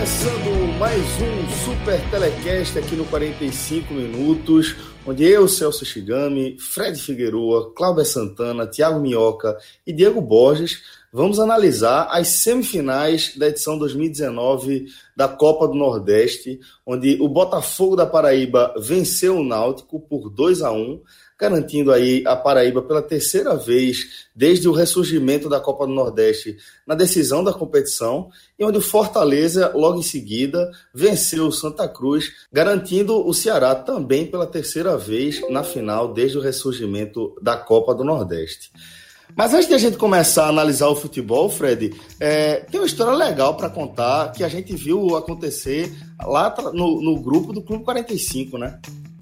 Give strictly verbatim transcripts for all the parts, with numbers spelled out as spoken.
Começando mais um Super Telecast aqui no quarenta e cinco minutos, onde eu, Celso Shigami, Fred Figueroa, Cláudio Santana, Thiago Minhoca e Diego Borges vamos analisar as semifinais da edição dois mil e dezenove da Copa do Nordeste, onde o Botafogo da Paraíba venceu o Náutico por dois a um, garantindo aí a Paraíba pela terceira vez desde o ressurgimento da Copa do Nordeste na decisão da competição, e onde o Fortaleza, logo em seguida, venceu o Santa Cruz, garantindo o Ceará também pela terceira vez na final desde o ressurgimento da Copa do Nordeste. Mas antes de a gente começar a analisar o futebol, Fred, é, tem uma história legal para contar que a gente viu acontecer lá no, no grupo do Clube quarenta e cinco, né?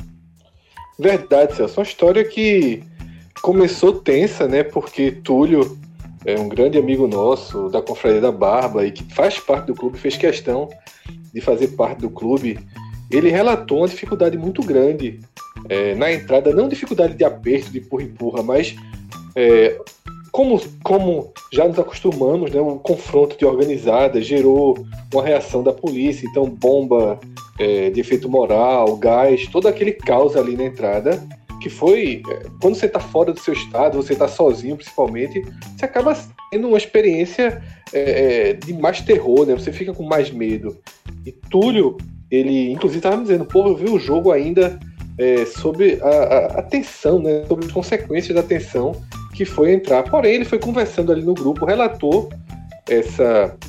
Verdade, Celso. Uma história que começou tensa, né? Porque Túlio é um grande amigo nosso da Confraria da Barba e que faz parte do clube, fez questão de fazer parte do clube. Ele relatou uma dificuldade muito grande é, na entrada, não dificuldade de aperto, de empurra-empurra, mas é, como, como já nos acostumamos, né? Um confronto de organizada gerou uma reação da polícia, então bomba É, de efeito moral, gás, todo aquele caos ali na entrada, que foi, é, quando você está fora do seu estado, você está sozinho principalmente, você acaba tendo uma experiência é, de mais terror, né? Você fica com mais medo. E Túlio, ele inclusive estava me dizendo, pô, eu vi o jogo ainda é, sobre a, a, a tensão, né? Sobre as consequências da tensão que foi entrar. Porém, ele foi conversando ali no grupo, relatou essa...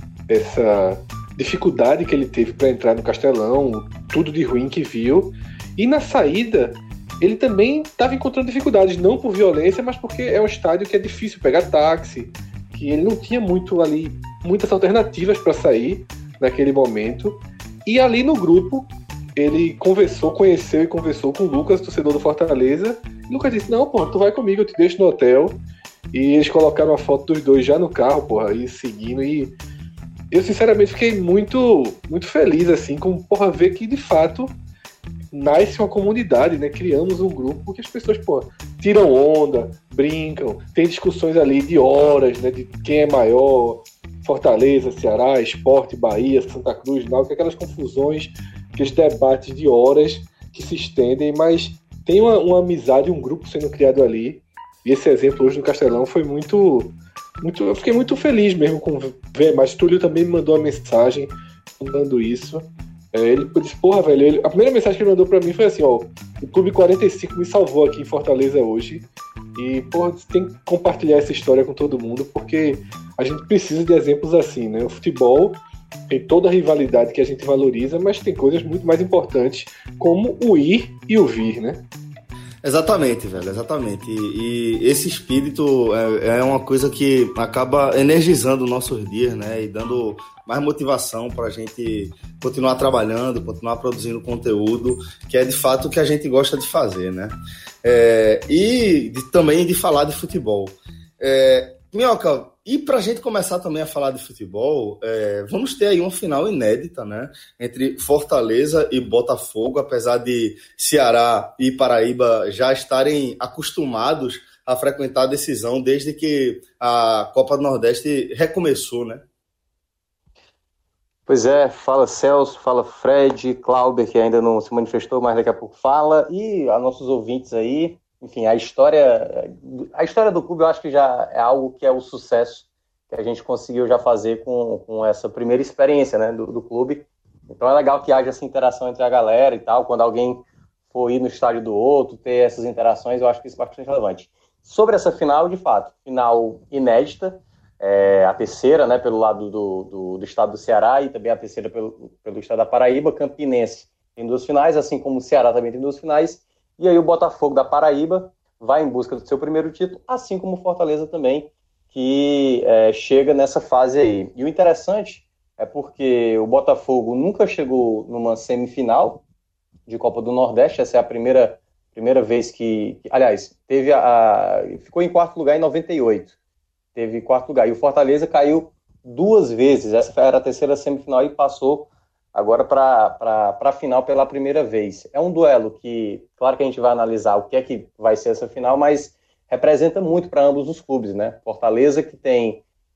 essa dificuldade que ele teve para entrar no Castelão, tudo de ruim que viu, e na saída ele também estava encontrando dificuldades, não por violência, mas porque é um estádio que é difícil pegar táxi, que ele não tinha muito ali, muitas alternativas para sair naquele momento, e ali no grupo ele conversou, conheceu e conversou com o Lucas, torcedor do Fortaleza, e o Lucas disse, não, porra, tu vai comigo, eu te deixo no hotel, e eles colocaram a foto dos dois já no carro, porra, aí seguindo, e eu sinceramente fiquei muito, muito feliz, assim, com porra, ver que de fato nasce uma comunidade, né? Criamos um grupo que as pessoas, pô, tiram onda, brincam, tem discussões ali de horas, né? De quem é maior, Fortaleza, Ceará, Sport, Bahia, Santa Cruz, Náutico, aquelas confusões, aqueles debates de horas que se estendem, mas tem uma, uma amizade, um grupo sendo criado ali, e esse exemplo hoje no Castelão foi muito... Muito, eu fiquei muito feliz mesmo com ver, mas Túlio também me mandou uma mensagem mandando isso. É, ele disse, porra, velho, ele, a primeira mensagem que ele mandou pra mim foi assim, ó, o Clube quarenta e cinco me salvou aqui em Fortaleza hoje, e, porra, tem que compartilhar essa história com todo mundo, porque a gente precisa de exemplos assim, né? O futebol tem toda a rivalidade que a gente valoriza, mas tem coisas muito mais importantes, como o ir e o vir, né? Exatamente, velho, exatamente. E, e esse espírito é, é uma coisa que acaba energizando nossos dias, né? E dando mais motivação para a gente continuar trabalhando, continuar produzindo conteúdo, que é de fato o que a gente gosta de fazer, né? É, e de, também de falar de futebol. É, Minhoca, e para a gente começar também a falar de futebol, é, vamos ter aí uma final inédita, né, entre Fortaleza e Botafogo, apesar de Ceará e Paraíba já estarem acostumados a frequentar a decisão desde que a Copa do Nordeste recomeçou, né? Pois é, fala Celso, fala Fred, Cláudio, que ainda não se manifestou, mas daqui a pouco fala, e a nossos ouvintes aí. Enfim, a história, a história do clube eu acho que já é algo que é o sucesso que a gente conseguiu já fazer com, com essa primeira experiência, né, do, do clube. Então é legal que haja essa interação entre a galera e tal, quando alguém for ir no estádio do outro, ter essas interações, eu acho que isso é bastante relevante. Sobre essa final, de fato, final inédita, é, a terceira, né, pelo lado do, do, do estado do Ceará e também a terceira pelo, pelo estado da Paraíba. Campinense tem duas finais, assim como o Ceará também tem duas finais. E aí o Botafogo da Paraíba vai em busca do seu primeiro título, assim como o Fortaleza também, que é, chega nessa fase aí. E o interessante é porque o Botafogo nunca chegou numa semifinal de Copa do Nordeste, essa é a primeira, primeira vez que, que... Aliás, teve a, a, ficou em quarto lugar em noventa e oito. Teve quarto lugar. E o Fortaleza caiu duas vezes. Essa era a terceira semifinal e passou agora para a final pela primeira vez. É um duelo que, claro que a gente vai analisar o que é que vai ser essa final, mas representa muito para ambos os clubes, né? Fortaleza, que tem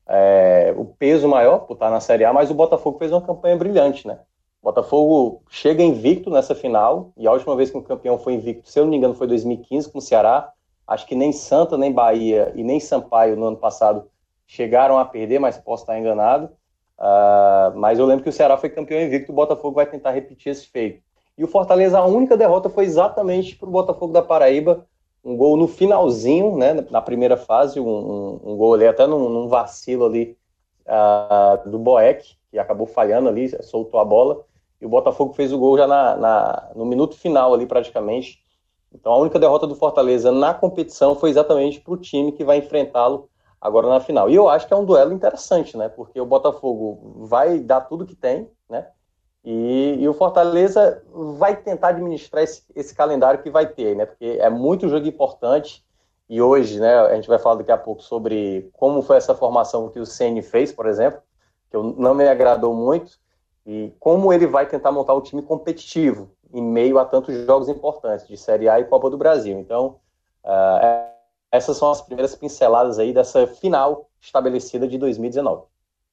é, o peso maior por estar na Série A, mas o Botafogo fez uma campanha brilhante, né? O Botafogo chega invicto nessa final, e a última vez que um campeão foi invicto, se eu não me engano, foi em dois mil e quinze com o Ceará. Acho que nem Santa, nem Bahia e nem Sampaio no ano passado chegaram a perder, mas posso estar enganado. Uh, mas eu lembro que o Ceará foi campeão invicto, o Botafogo vai tentar repetir esse feito. E o Fortaleza, a única derrota foi exatamente para o Botafogo da Paraíba, um gol no finalzinho, né, na primeira fase, um, um, um gol ali até num, num vacilo ali uh, do Boeck, que acabou falhando ali, soltou a bola, e o Botafogo fez o gol já na, na, no minuto final ali praticamente. Então a única derrota do Fortaleza na competição foi exatamente para o time que vai enfrentá-lo agora na final. E eu acho que é um duelo interessante, né? Porque o Botafogo vai dar tudo que tem, né? E, e o Fortaleza vai tentar administrar esse, esse calendário que vai ter, né? Porque é muito jogo importante. E hoje, né, a gente vai falar daqui a pouco sobre como foi essa formação que o Ceni fez, por exemplo, que eu, não me agradou muito, e como ele vai tentar montar um time competitivo em meio a tantos jogos importantes de Série A e Copa do Brasil. Então, uh, essas são as primeiras pinceladas aí dessa final estabelecida de dois mil e dezenove.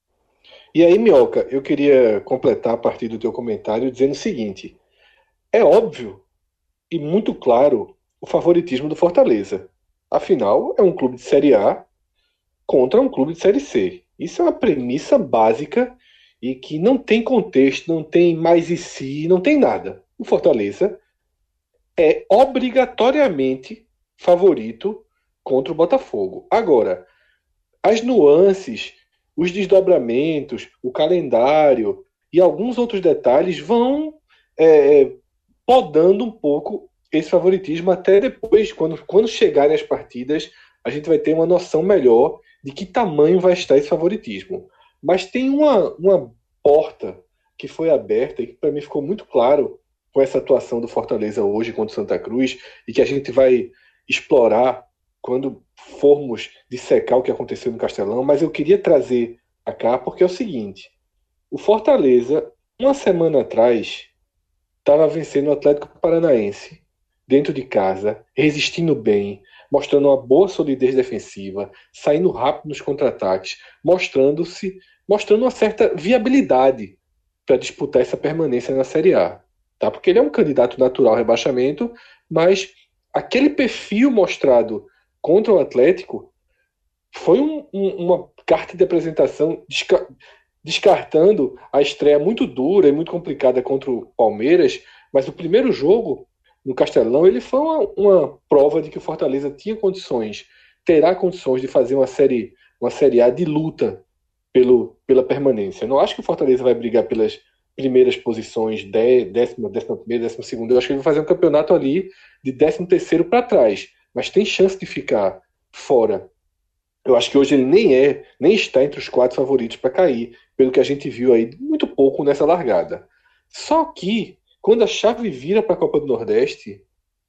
E aí, Minhoca, eu queria completar a partir do teu comentário dizendo o seguinte: é óbvio e muito claro o favoritismo do Fortaleza. Afinal, é um clube de Série A contra um clube de Série C. Isso é uma premissa básica e que não tem contexto, não tem mais e si, não tem nada. O Fortaleza é obrigatoriamente favorito contra o Botafogo. Agora, as nuances, os desdobramentos, o calendário e alguns outros detalhes vão é, podando um pouco esse favoritismo até depois, quando, quando chegarem as partidas, a gente vai ter uma noção melhor de que tamanho vai estar esse favoritismo. Mas tem uma, uma porta que foi aberta e que para mim ficou muito claro com essa atuação do Fortaleza hoje contra o Santa Cruz e que a gente vai explorar quando formos dissecar o que aconteceu no Castelão, mas eu queria trazer a cá porque é o seguinte: o Fortaleza, uma semana atrás, estava vencendo o Atlético Paranaense dentro de casa, resistindo bem, mostrando uma boa solidez defensiva, saindo rápido nos contra-ataques, mostrando-se, mostrando uma certa viabilidade para disputar essa permanência na Série A. Tá? Porque ele é um candidato natural ao rebaixamento, mas aquele perfil mostrado contra o Atlético foi um, um, uma carta de apresentação desca- descartando a estreia muito dura e muito complicada contra o Palmeiras, mas o primeiro jogo no Castelão ele foi uma, uma prova de que o Fortaleza tinha condições, terá condições de fazer uma série, uma série A de luta pelo, pela permanência. Eu não acho que o Fortaleza vai brigar pelas primeiras posições, décima, décima primeira, décima segunda. Eu acho que ele vai fazer um campeonato ali de décimo terceiro para trás, mas tem chance de ficar fora. Eu acho que hoje ele nem é, nem está entre os quatro favoritos para cair, pelo que a gente viu aí muito pouco nessa largada. Só que, quando a chave vira para a Copa do Nordeste,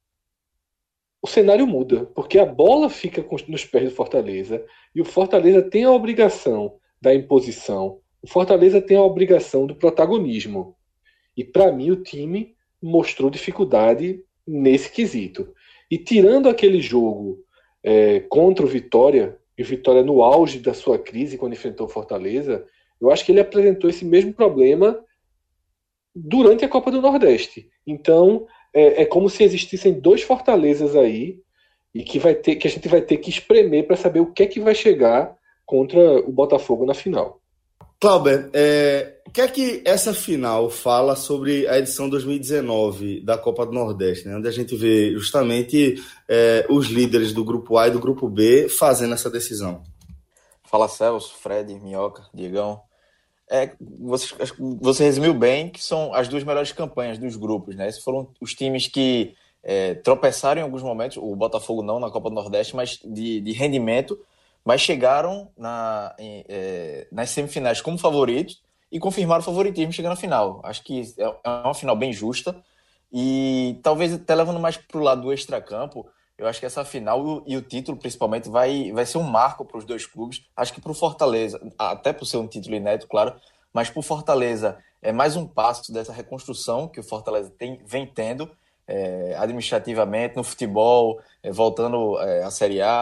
o cenário muda, porque a bola fica nos pés do Fortaleza, e o Fortaleza tem a obrigação da imposição, o Fortaleza tem a obrigação do protagonismo. E para mim o time mostrou dificuldade nesse quesito. E tirando aquele jogo é, contra o Vitória, e o Vitória no auge da sua crise quando enfrentou o Fortaleza, eu acho que ele apresentou esse mesmo problema durante a Copa do Nordeste. Então é, é como se existissem dois Fortalezas aí e que, vai ter, que a gente vai ter que espremer para saber o que é que vai chegar contra o Botafogo na final. Clauber, é, o que é que essa final fala sobre a edição dois mil e dezenove da Copa do Nordeste, né? Onde a gente vê justamente é, os líderes do Grupo A e do Grupo B fazendo essa decisão? Fala, Celso, Fred, Minhoca, Diegão. É, você, você resumiu bem que são as duas melhores campanhas dos grupos, né? Esses foram os times que é, tropeçaram em alguns momentos, o Botafogo não na Copa do Nordeste, mas de, de rendimento, mas chegaram na, em, é, nas semifinais como favoritos e confirmaram o favoritismo chegando à final. Acho que é uma final bem justa e talvez até levando mais para o lado do extracampo, eu acho que essa final e o título principalmente vai, vai ser um marco para os dois clubes. Acho que para o Fortaleza, até por ser um título inédito, claro, mas para o Fortaleza é mais um passo dessa reconstrução que o Fortaleza tem, vem tendo é, administrativamente, no futebol, é, voltando é, à Série A,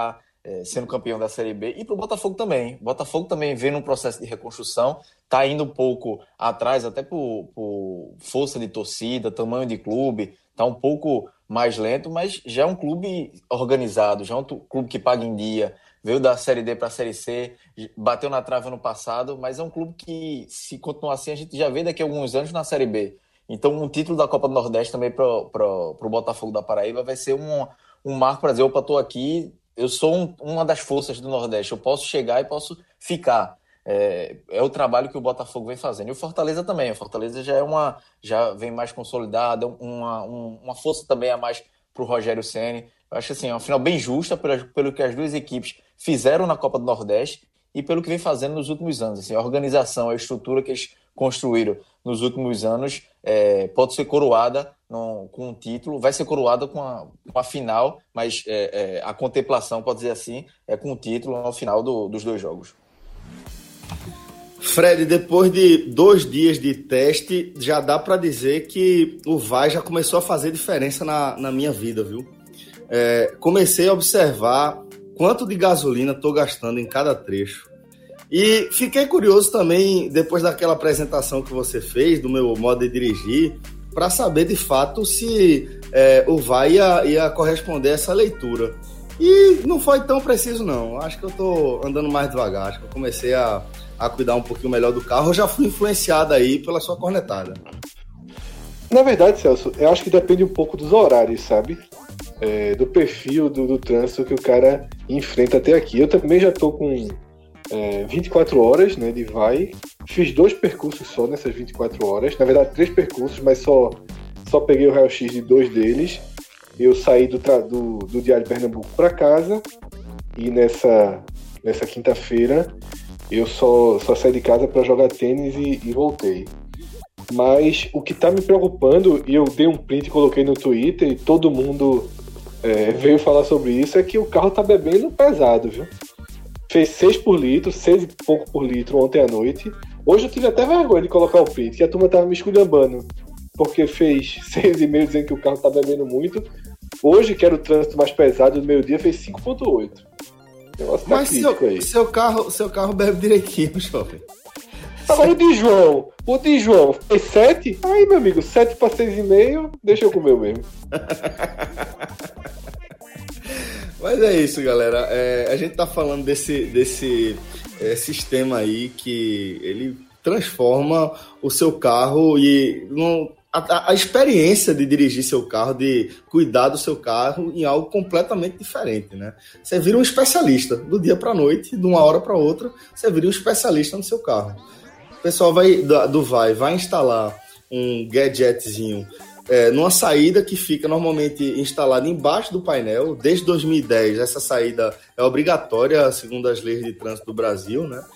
é, sendo campeão da Série B, e para o Botafogo também. O Botafogo também vem num processo de reconstrução, está indo um pouco atrás, até por, por força de torcida, tamanho de clube, está um pouco mais lento, mas já é um clube organizado, já é um clube que paga em dia, veio da Série D para a Série C, bateu na trave ano passado, mas é um clube que, se continuar assim, a gente já vê daqui a alguns anos na Série B. Então, um título da Copa do Nordeste também para o Botafogo da Paraíba vai ser um, um marco para dizer, opa, estou aqui, eu sou um, uma das forças do Nordeste, eu posso chegar e posso ficar. É, é o trabalho que o Botafogo vem fazendo. E o Fortaleza também. O Fortaleza já, é uma, já vem mais consolidado, uma, uma força também a mais para o Rogério Ceni. Eu acho assim, é uma final bem justa pelo, pelo que as duas equipes fizeram na Copa do Nordeste e pelo que vem fazendo nos últimos anos. Assim, a organização, a estrutura que eles construíram nos últimos anos é, pode ser coroada no, com um título, vai ser coroada com a, com a final, mas é, é, a contemplação, pode dizer assim, é com o título ao final do, dos dois jogos. Fred, depois de dois dias de teste, já dá para dizer que o V A R já começou a fazer diferença na, na minha vida, viu? É, comecei a observar quanto de gasolina estou gastando em cada trecho. E fiquei curioso também, depois daquela apresentação que você fez, do meu modo de dirigir, para saber de fato se é, o V A R ia, ia corresponder a essa leitura. E não foi tão preciso, não. Acho que eu estou andando mais devagar. Acho que eu comecei a, a cuidar um pouquinho melhor do carro. Eu já fui influenciado aí pela sua cornetada. Na verdade, Celso, eu acho que depende um pouco dos horários, sabe? É, do perfil do, do trânsito que o cara enfrenta até aqui. Eu também já estou com é, vinte e quatro horas, né, de vai. Fiz dois percursos só nessas vinte e quatro horas. Na verdade, três percursos, mas só, só peguei o raio-x de dois deles. Eu saí do, do, do Diário de Pernambuco para casa e nessa, nessa quinta-feira eu só, só saí de casa para jogar tênis e, e voltei. Mas o que está me preocupando, e eu dei um print e coloquei no Twitter e todo mundo é, veio falar sobre isso, é que o carro tá bebendo pesado, viu? Fez seis por litro, seis e pouco por litro ontem à noite. Hoje eu tive até vergonha de colocar o print, que a turma tava me esculhambando, porque fez seis e meio dizendo que o carro tá bebendo muito. Hoje, que era o trânsito mais pesado do meio-dia, fez cinco ponto oito. Negócio tá Mas seu, aí. Seu, carro, seu carro bebe direitinho, jovem. Agora o de João, o de João fez sete? Aí, meu amigo, sete para seis e meio, deixa eu comer mesmo. Mas é isso, galera. É, a gente tá falando desse, desse é, sistema aí que ele transforma o seu carro e... Não, A, a experiência de dirigir seu carro, de cuidar do seu carro em algo completamente diferente, né? Você vira um especialista do dia para a noite, de uma hora para outra, você vira um especialista no seu carro. O pessoal vai, do Vai vai instalar um gadgetzinho é, numa saída que fica normalmente instalada embaixo do painel. Desde dois mil e dez, essa saída é obrigatória, segundo as leis de trânsito do Brasil, né?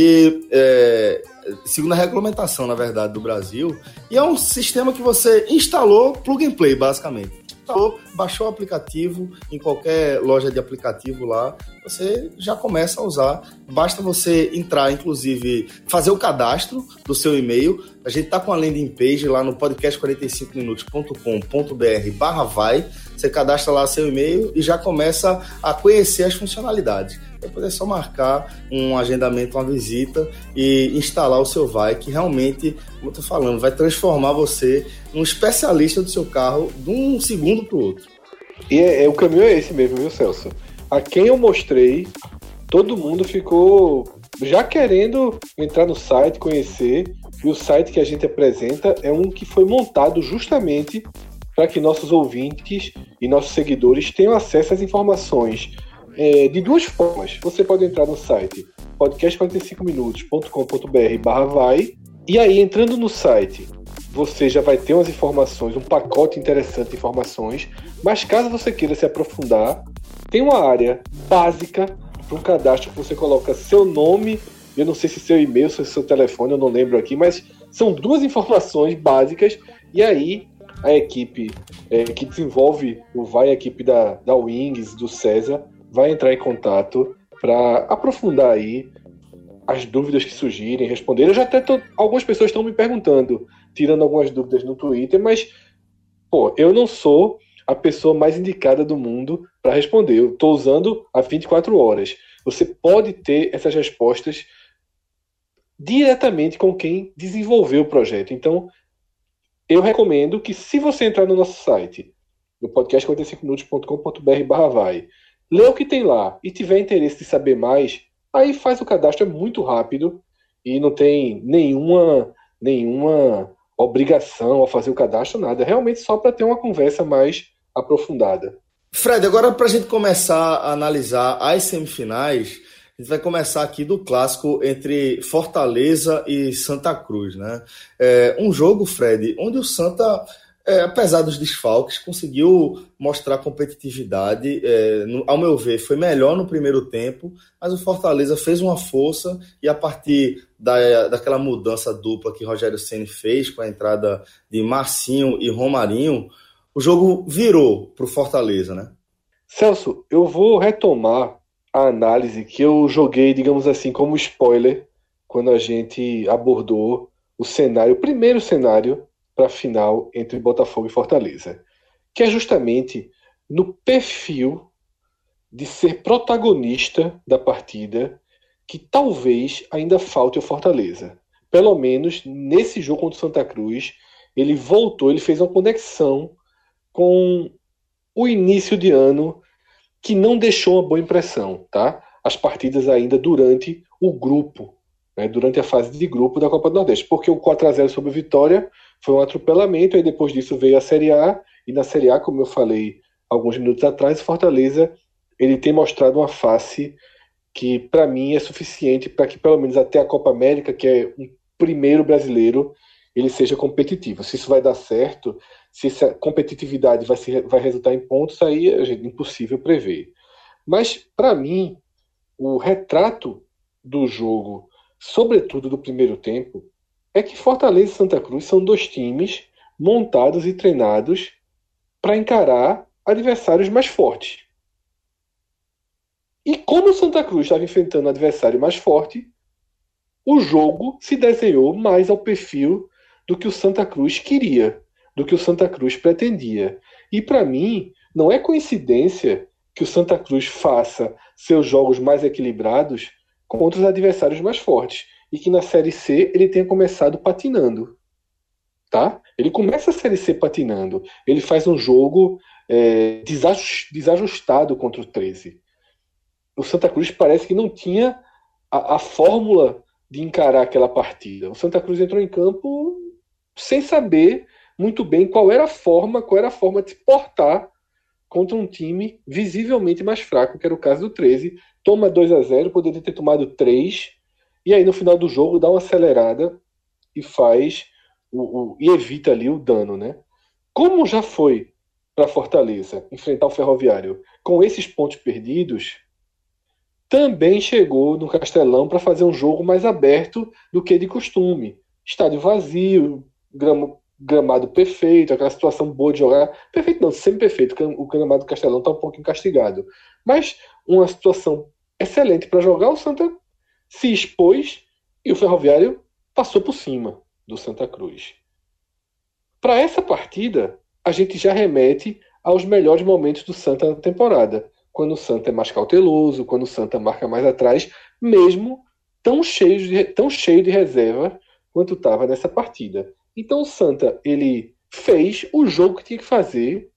E é, segundo a regulamentação, na verdade, do Brasil, e é um sistema que você instalou plug and play, basicamente. Instalou, baixou o aplicativo em qualquer loja de aplicativo lá, você já começa a usar. Basta você entrar, inclusive, fazer o cadastro do seu e-mail. A gente tá com a landing page lá no podcast quarenta e cinco minutos ponto com ponto b r barra vai. Você cadastra lá seu e-mail e já começa a conhecer as funcionalidades. Depois é só marcar um agendamento, uma visita e instalar o seu Vai, que realmente, como eu tô falando, vai transformar você num especialista do seu carro de um segundo para o outro. E é, é, o caminho é esse mesmo, viu, Celso? A quem eu mostrei, todo mundo ficou já querendo entrar no site, conhecer, e o site que a gente apresenta é um que foi montado justamente para que nossos ouvintes e nossos seguidores tenham acesso às informações é, de duas formas. Você pode entrar no site podcast quarenta e cinco minutos ponto com ponto b r barra vai, e aí, entrando no site, você já vai ter umas informações, um pacote interessante de informações, mas caso você queira se aprofundar, tem uma área básica para um cadastro que você coloca seu nome, eu não sei se seu e-mail, se seu telefone, eu não lembro aqui, mas são duas informações básicas, e aí a equipe é, que desenvolve o Vai, a equipe da, da Wings, do César, vai entrar em contato para aprofundar aí as dúvidas que surgirem, responder. Eu já até tô, algumas pessoas estão me perguntando, tirando algumas dúvidas no Twitter, mas pô, eu não sou a pessoa mais indicada do mundo para responder. Eu estou usando há vinte e quatro horas. Você pode ter essas respostas diretamente com quem desenvolveu o projeto. Então, eu recomendo que, se você entrar no nosso site, no podcast quarenta e cinco minutos ponto com ponto b r barra vai, lê o que tem lá e tiver interesse de saber mais, aí faz o cadastro, é muito rápido e não tem nenhuma, nenhuma obrigação a fazer o cadastro, nada. É realmente só para ter uma conversa mais aprofundada. Fred, agora para a gente começar a analisar as semifinais, a gente vai começar aqui do clássico entre Fortaleza e Santa Cruz, né? É um jogo, Fred, onde o Santa, é, apesar dos desfalques, conseguiu mostrar competitividade. É, no, ao meu ver, foi melhor no primeiro tempo, mas o Fortaleza fez uma força e a partir da, daquela mudança dupla que Rogério Ceni fez com a entrada de Marcinho e Romarinho, o jogo virou para o Fortaleza, né? Celso, eu vou retomar a análise que eu joguei, digamos assim, como spoiler, quando a gente abordou o cenário, o primeiro cenário para a final entre Botafogo e Fortaleza, que é justamente no perfil de ser protagonista da partida que talvez ainda falte ao Fortaleza. Pelo menos nesse jogo contra o Santa Cruz, ele voltou, ele fez uma conexão com o início de ano que não deixou uma boa impressão, tá? As partidas ainda durante o grupo, né? Durante a fase de grupo da Copa do Nordeste, porque o quatro a zero sobre o Vitória foi um atropelamento, aí depois disso veio a Série A, e na Série A, como eu falei alguns minutos atrás, o Fortaleza ele tem mostrado uma face que para mim é suficiente para que pelo menos até a Copa América, que é um primeiro brasileiro, ele seja competitivo. Se isso vai dar certo, se essa competitividade vai, se, vai resultar em pontos, aí é impossível prever. Mas, para mim, o retrato do jogo, sobretudo do primeiro tempo, é que Fortaleza e Santa Cruz são dois times montados e treinados para encarar adversários mais fortes. E como o Santa Cruz estava enfrentando um adversário mais forte, o jogo se desenhou mais ao perfil do que o Santa Cruz queria, do que o Santa Cruz pretendia. E para mim, não é coincidência que o Santa Cruz faça seus jogos mais equilibrados contra os adversários mais fortes. E que na Série C ele tenha começado patinando. Tá? Ele começa a Série C patinando. Ele faz um jogo é, desajustado contra o treze. O Santa Cruz parece que não tinha a, a fórmula de encarar aquela partida. O Santa Cruz entrou em campo sem saber muito bem qual era a forma, qual era a forma de se portar contra um time visivelmente mais fraco, que era o caso do treze. Toma dois a zero, poderia ter tomado três, e aí no final do jogo dá uma acelerada e faz o, o, e evita ali o dano, né? Como já foi para Fortaleza enfrentar o Ferroviário com esses pontos perdidos, também chegou no Castelão para fazer um jogo mais aberto do que de costume. Estádio vazio, grama, gramado perfeito, aquela situação boa de jogar. Perfeito não, sempre perfeito, o gramado do Castelão está um pouco castigado. Mas uma situação excelente para jogar, o Santa se expôs e o Ferroviário passou por cima do Santa Cruz. Para essa partida, a gente já remete aos melhores momentos do Santa na temporada. Quando o Santa é mais cauteloso, quando o Santa marca mais atrás, mesmo tão cheio de, tão cheio de reserva quanto estava nessa partida. Então o Santa ele fez o jogo que tinha que fazer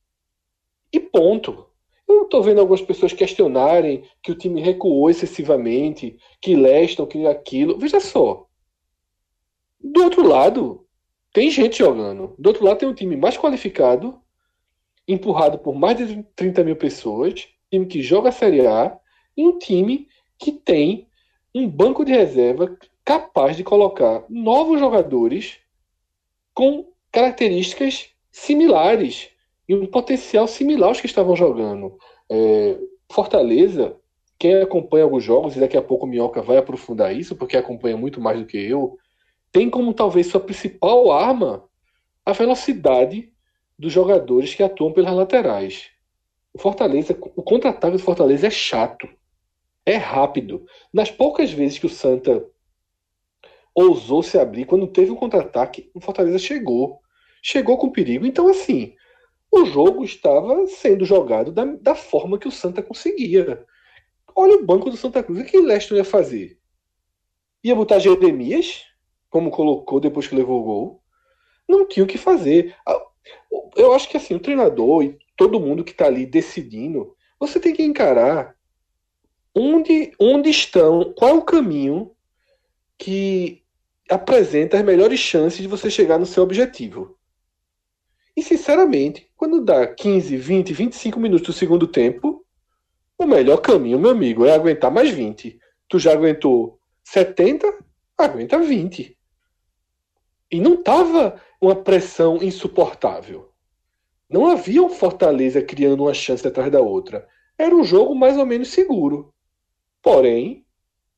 e ponto. Eu estou vendo algumas pessoas questionarem que o time recuou excessivamente, que Leston, que aquilo. Veja só. Do outro lado, tem gente jogando. Do outro lado tem um time mais qualificado, empurrado por mais de trinta mil pessoas, time que joga a Série A, e um time que tem um banco de reserva capaz de colocar novos jogadores com características similares e um potencial similar aos que estavam jogando. É, Fortaleza, quem acompanha alguns jogos, e daqui a pouco o Minhoca vai aprofundar isso, porque acompanha muito mais do que eu, tem como talvez sua principal arma a velocidade dos jogadores que atuam pelas laterais. O Fortaleza, o contra-ataque do Fortaleza é chato, é rápido. Nas poucas vezes que o Santa ousou se abrir, quando teve um contra-ataque, o Fortaleza chegou. Chegou com perigo. Então, assim, o jogo estava sendo jogado da, da forma que o Santa conseguia. Olha o banco do Santa Cruz. O que o Leston ia fazer? Ia botar Jeremias, como colocou depois que levou o gol? Não tinha o que fazer. Eu acho que assim, o treinador e todo mundo que está ali decidindo, você tem que encarar onde, onde estão, qual é o caminho que apresenta as melhores chances de você chegar no seu objetivo. E, sinceramente, quando dá quinze, vinte, vinte e cinco minutos do segundo tempo, o melhor caminho, meu amigo, é aguentar mais vinte. Tu já aguentou setenta, aguenta vinte. E não estava uma pressão insuportável. Não havia um Fortaleza criando uma chance atrás da outra. Era um jogo mais ou menos seguro. Porém,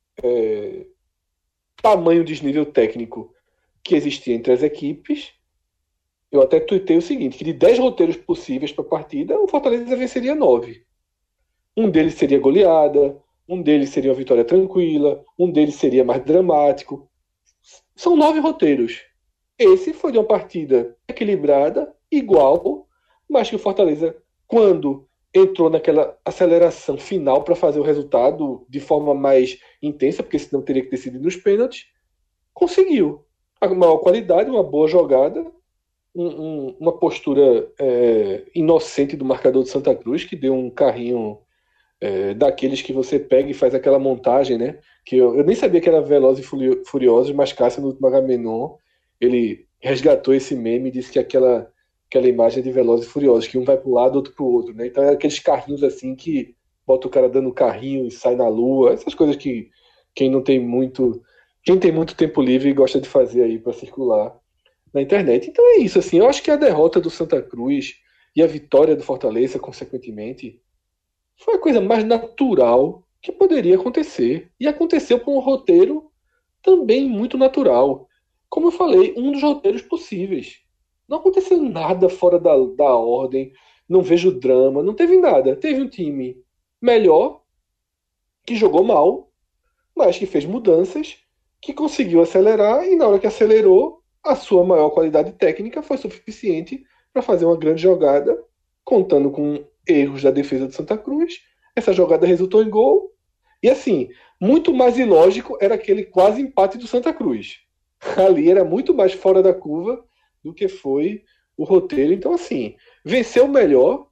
é, tamanho desnível técnico que existia entre as equipes, eu até tuitei o seguinte, que de dez roteiros possíveis para a partida, o Fortaleza venceria nove. Um deles seria goleada, um deles seria uma vitória tranquila, um deles seria mais dramático. São nove roteiros. Esse foi de uma partida equilibrada, igual, mas que o Fortaleza, quando entrou naquela aceleração final para fazer o resultado de forma mais intensa, porque senão teria que decidir nos pênaltis, conseguiu. A maior qualidade, uma boa jogada, um, um, uma postura é, inocente do marcador de Santa Cruz, que deu um carrinho é, daqueles que você pega e faz aquela montagem, né? Que eu, eu nem sabia que era Velozes e Furiosos, mas Cássio no último Agamenon, ele resgatou esse meme e disse que aquela, aquela imagem é de Velozes e Furiosos, que um vai para um lado, outro para o outro, né? Então é aqueles carrinhos assim que bota o cara dando carrinho e sai na lua, essas coisas que quem não tem muito, quem tem muito tempo livre gosta de fazer aí para circular na internet. Então é isso, assim, eu acho que a derrota do Santa Cruz e a vitória do Fortaleza, consequentemente, foi a coisa mais natural que poderia acontecer. E aconteceu por um roteiro também muito natural. Como eu falei, um dos roteiros possíveis. Não aconteceu nada fora da, da ordem, não vejo drama, não teve nada. Teve um time melhor, que jogou mal, mas que fez mudanças, que conseguiu acelerar, e na hora que acelerou, a sua maior qualidade técnica foi suficiente para fazer uma grande jogada, contando com erros da defesa de Santa Cruz. Essa jogada resultou em gol. E assim, muito mais ilógico era aquele quase empate do Santa Cruz. Ali era muito mais fora da curva do que foi o roteiro. Então assim, venceu o melhor,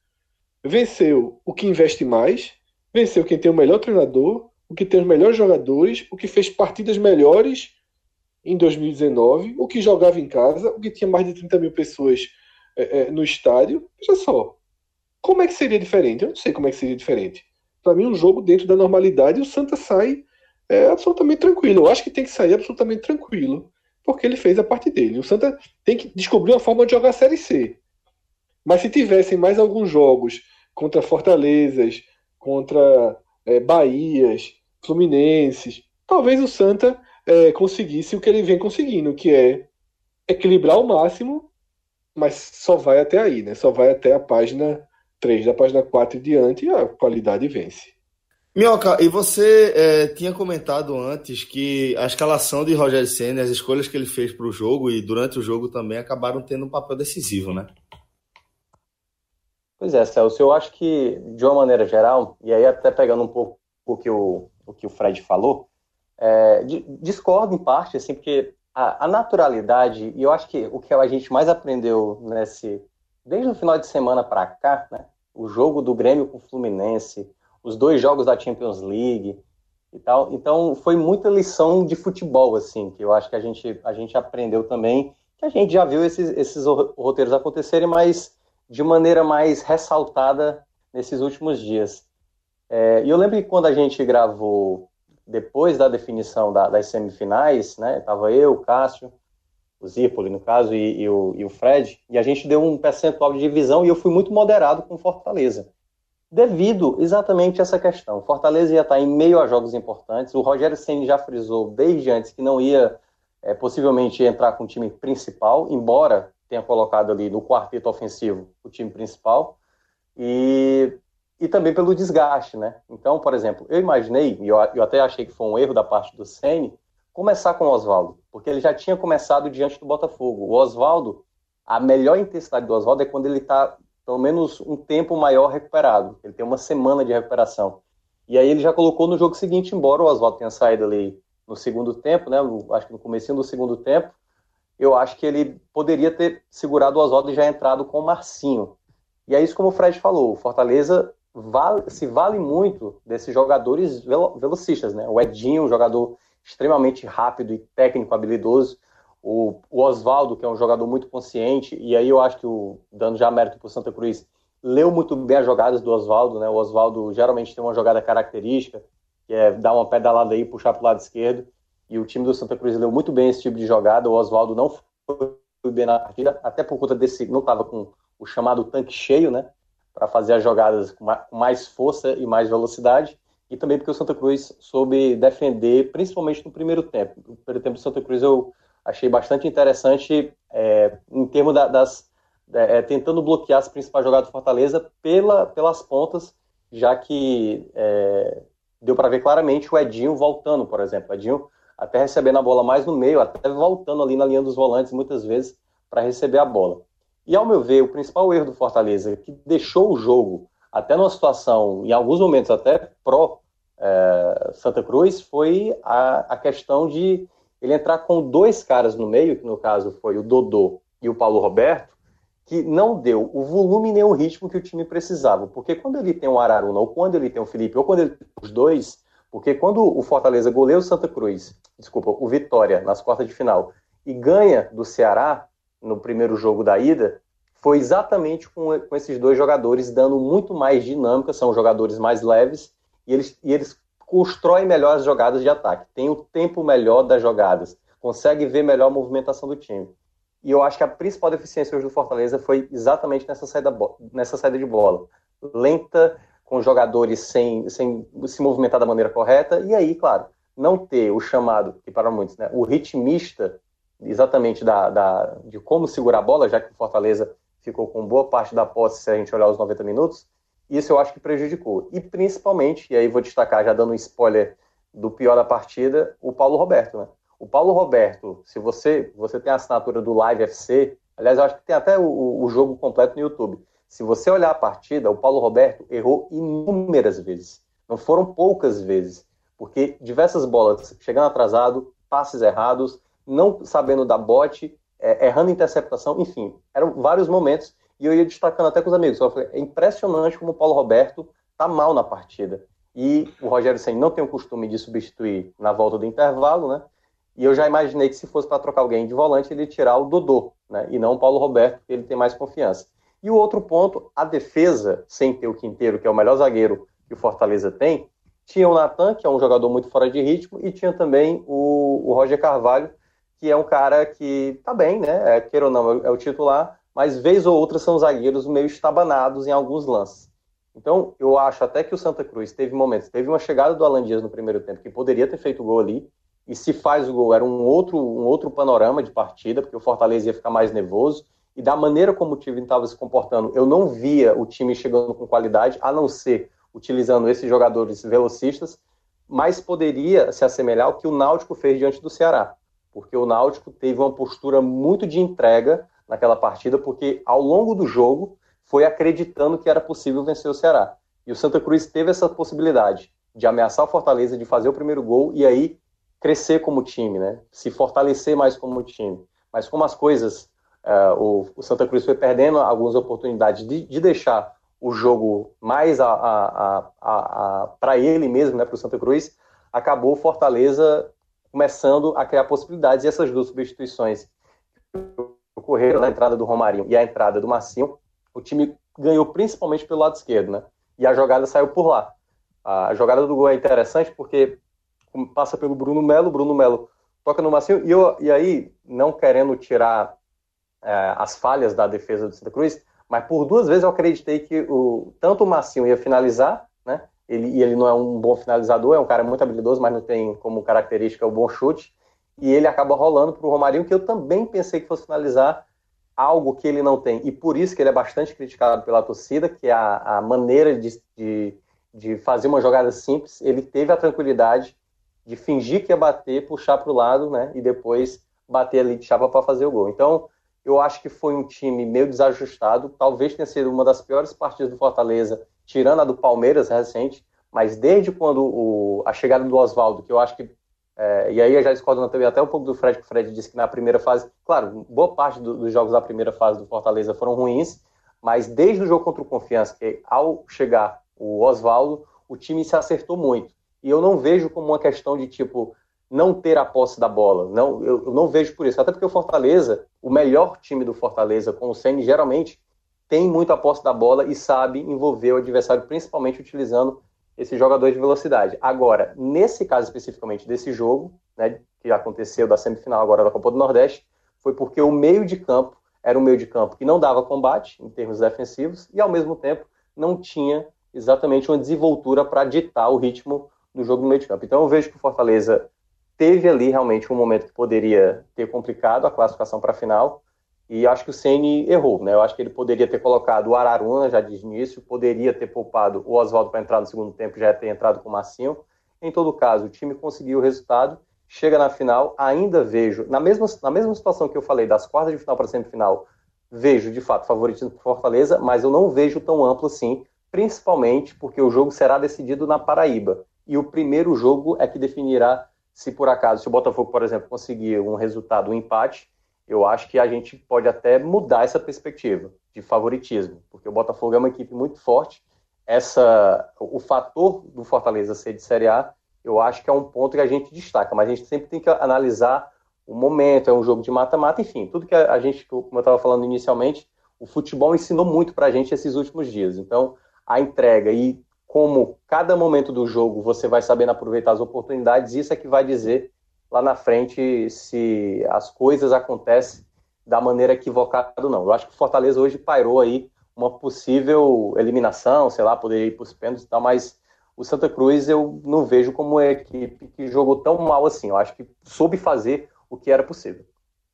venceu o que investe mais, venceu quem tem o melhor treinador, o que tem os melhores jogadores, o que fez partidas melhores em dois mil e dezenove, o que jogava em casa, o que tinha mais de trinta mil pessoas é, é, no estádio. Veja só, como é que seria diferente? Eu não sei como é que seria diferente. Para mim, um jogo dentro da normalidade, o Santa sai é, absolutamente tranquilo. Eu acho que tem que sair absolutamente tranquilo, porque ele fez a parte dele. O Santa tem que descobrir uma forma de jogar a Série C. Mas se tivessem mais alguns jogos contra Fortalezas, contra é, Bahias, Fluminenses, talvez o Santa é, conseguisse o que ele vem conseguindo, que é equilibrar ao máximo, mas só vai até aí, né? Só vai até a página três, da página quatro e diante, e a qualidade vence. Minhoca, e você é, tinha comentado antes que a escalação de Rogério Ceni, as escolhas que ele fez para o jogo e durante o jogo também acabaram tendo um papel decisivo, né? Pois é, Celso, eu acho que, de uma maneira geral, e aí até pegando um pouco o que o, o, que o Fred falou, é, discordo em parte, assim, porque a, a naturalidade, e eu acho que o que a gente mais aprendeu nesse, desde o final de semana para cá, né, o jogo do Grêmio com o Fluminense, os dois jogos da Champions League e tal, então foi muita lição de futebol, assim, que eu acho que a gente, a gente aprendeu também, que a gente já viu esses, esses roteiros acontecerem, mas de maneira mais ressaltada nesses últimos dias. É, e eu lembro que quando a gente gravou depois da definição da, das semifinais, né, tava eu, o Cássio, o Zirpoli, no caso, e, e, o, e o Fred, e a gente deu um percentual de divisão e eu fui muito moderado com Fortaleza, devido exatamente a essa questão. Fortaleza ia estar em meio a jogos importantes, o Rogério Ceni já frisou desde antes que não ia é, possivelmente entrar com o time principal, embora tenha colocado ali no quarteto ofensivo o time principal, e, e também pelo desgaste, né? Então, por exemplo, eu imaginei, e eu, eu até achei que foi um erro da parte do Ceni, começar com o Oswaldo, porque ele já tinha começado diante do Botafogo. O Oswaldo, a melhor intensidade do Oswaldo é quando ele está pelo menos um tempo maior recuperado. Ele tem uma semana de recuperação. E aí ele já colocou no jogo seguinte, embora o Oswaldo tenha saído ali no segundo tempo, né? Acho que no comecinho do segundo tempo, eu acho que ele poderia ter segurado o Oswaldo e já entrado com o Marcinho. E é isso como o Fred falou, o Fortaleza vale, se vale muito desses jogadores velo, velocistas, né? O Edinho, um jogador extremamente rápido e técnico, habilidoso. O, o Oswaldo, que é um jogador muito consciente, e aí eu acho que, o, dando já mérito para o Santa Cruz, leu muito bem as jogadas do Oswaldo, né? O Oswaldo geralmente tem uma jogada característica, que é dar uma pedalada aí e puxar para o lado esquerdo, e o time do Santa Cruz leu muito bem esse tipo de jogada. O Oswaldo não foi bem na partida, até por conta desse, não estava com o chamado tanque cheio, né? Para fazer as jogadas com mais força e mais velocidade, e também porque o Santa Cruz soube defender, principalmente no primeiro tempo. No primeiro tempo do Santa Cruz eu achei bastante interessante é, em termos da, das... É, tentando bloquear as principais jogadas do Fortaleza pela, pelas pontas, já que é, deu para ver claramente o Edinho voltando, por exemplo. O Edinho até recebendo a bola mais no meio, até voltando ali na linha dos volantes muitas vezes para receber a bola. E ao meu ver, o principal erro do Fortaleza, que deixou o jogo até numa situação, em alguns momentos até pró é, Santa Cruz, foi a, a questão de ele entrar com dois caras no meio, que no caso foi o Dodô e o Paulo Roberto, que não deu o volume nem o ritmo que o time precisava. Porque quando ele tem o Araruna, ou quando ele tem o Felipe, ou quando ele tem os dois, porque quando o Fortaleza goleia o Santa Cruz, desculpa, o Vitória, nas quartas de final, e ganha do Ceará no primeiro jogo da ida, foi exatamente com, com esses dois jogadores dando muito mais dinâmica, são jogadores mais leves, e eles, e eles constroem melhor as jogadas de ataque, tem o tempo melhor das jogadas, consegue ver melhor a movimentação do time. E eu acho que a principal deficiência hoje do Fortaleza foi exatamente nessa saída, nessa saída de bola. Lenta, com jogadores sem, sem se movimentar da maneira correta, e aí, claro, não ter o chamado, que para muitos, né, o ritmista, exatamente da, da, de como segurar a bola, já que o Fortaleza ficou com boa parte da posse, se a gente olhar os noventa minutos, isso eu acho que prejudicou. E principalmente, e aí vou destacar, já dando um spoiler do pior da partida, o Paulo Roberto, né? O Paulo Roberto, se você, você tem a assinatura do Live F C, aliás, eu acho que tem até o, o jogo completo no YouTube. Se você olhar a partida, o Paulo Roberto errou inúmeras vezes. Não foram poucas vezes. Porque diversas bolas chegando atrasado, passes errados, não sabendo dar bote, é, errando interceptação, enfim, eram vários momentos. E eu ia destacando até com os amigos. Eu falei, é impressionante como o Paulo Roberto tá mal na partida. E o Rogério Ceni não tem o costume de substituir na volta do intervalo, né? E eu já imaginei que se fosse para trocar alguém de volante, ele ia tirar o Dodô, né? E não o Paulo Roberto, porque ele tem mais confiança. E o outro ponto, a defesa, sem ter o Quinteiro, que é o melhor zagueiro que o Fortaleza tem, tinha o Natan, que é um jogador muito fora de ritmo, e tinha também o, o Roger Carvalho, que é um cara que tá bem, né? É, queira ou não, é o titular, mas vez ou outra são zagueiros meio estabanados em alguns lances. Então, eu acho até que o Santa Cruz teve momentos, teve uma chegada do Alan Dias no primeiro tempo, que poderia ter feito o gol ali, e se faz o gol, era um outro, um outro panorama de partida, porque o Fortaleza ia ficar mais nervoso, e da maneira como o time estava se comportando, eu não via o time chegando com qualidade, a não ser utilizando esses jogadores velocistas, mas poderia se assemelhar ao que o Náutico fez diante do Ceará, porque o Náutico teve uma postura muito de entrega naquela partida, porque ao longo do jogo foi acreditando que era possível vencer o Ceará. E o Santa Cruz teve essa possibilidade de ameaçar o Fortaleza, de fazer o primeiro gol, e aí crescer como time, né? Se fortalecer mais como time. Mas como as coisas, uh, o, o Santa Cruz foi perdendo algumas oportunidades de, de deixar o jogo mais a, a, a, a, a, para ele mesmo, né, para o Santa Cruz, acabou o Fortaleza começando a criar possibilidades, e essas duas substituições ocorreram na entrada do Romarinho e a entrada do Marcinho, o time ganhou principalmente pelo lado esquerdo, né? E a jogada saiu por lá. A jogada do gol é interessante porque passa pelo Bruno Melo, Bruno Melo toca no Marcinho, e, eu, e aí, não querendo tirar é, as falhas da defesa do Santa Cruz, mas por duas vezes eu acreditei que o, tanto o Marcinho ia finalizar, né? Ele, e ele não é um bom finalizador, é um cara muito habilidoso, mas não tem como característica o bom chute, e ele acaba rolando para o Romarinho, que eu também pensei que fosse finalizar, algo que ele não tem, e por isso que ele é bastante criticado pela torcida, que é a, a maneira de, de, de fazer uma jogada simples. Ele teve a tranquilidade de fingir que ia bater, puxar para o lado, né, e depois bater ali de chapa para fazer o gol. Então, Eu acho que foi um time meio desajustado, talvez tenha sido uma das piores partidas do Fortaleza, tirando a do Palmeiras recente, mas desde quando o, a chegada do Oswaldo, que eu acho que, é, e aí eu já discordo também até um pouco do Fred, que o Fred disse que na primeira fase, claro, boa parte do, dos jogos da primeira fase do Fortaleza foram ruins, mas desde o jogo contra o Confiança, que ao chegar o Oswaldo, o time se acertou muito. E eu não vejo como uma questão de, tipo, não ter a posse da bola. Não, eu, eu não vejo por isso. Até porque o Fortaleza, o melhor time do Fortaleza com o Ceni, geralmente tem muito a posse da bola e sabe envolver o adversário, principalmente utilizando esse jogador de velocidade. Agora, nesse caso especificamente desse jogo, né, que aconteceu da semifinal agora da Copa do Nordeste, foi porque o meio de campo era um meio de campo que não dava combate em termos defensivos e, ao mesmo tempo, não tinha exatamente uma desenvoltura para ditar o ritmo do jogo no meio de campo. Então eu vejo que o Fortaleza teve ali realmente um momento que poderia ter complicado a classificação para a final, e acho que o Ceni errou, né? Eu acho que ele poderia ter colocado o Araruna já de início, poderia ter poupado o Oswaldo para entrar no segundo tempo, já ter entrado com o Massinho. Em todo caso, o time conseguiu o resultado, chega na final, ainda vejo, na mesma, na mesma situação que eu falei, das quartas de final para a semifinal, vejo de fato favoritismo para Fortaleza, mas eu não vejo tão amplo assim, principalmente porque o jogo será decidido na Paraíba, e o primeiro jogo é que definirá se por acaso, se o Botafogo, por exemplo, conseguir um resultado, um empate, eu acho que a gente pode até mudar essa perspectiva de favoritismo, porque o Botafogo é uma equipe muito forte. Essa, o fator do Fortaleza ser de Série A, eu acho que é um ponto que a gente destaca, mas a gente sempre tem que analisar o momento, é um jogo de mata-mata, enfim, tudo que a gente, como eu estava falando inicialmente, o futebol ensinou muito para a gente esses últimos dias. Então, a entrega e como cada momento do jogo você vai sabendo aproveitar as oportunidades, isso é que vai dizer lá na frente se as coisas acontecem da maneira equivocada ou não. Eu acho que o Fortaleza hoje pairou aí uma possível eliminação, sei lá, poderia ir para os pênaltis e tal, mas o Santa Cruz eu não vejo como uma equipe que jogou tão mal assim. Eu acho que soube fazer o que era possível.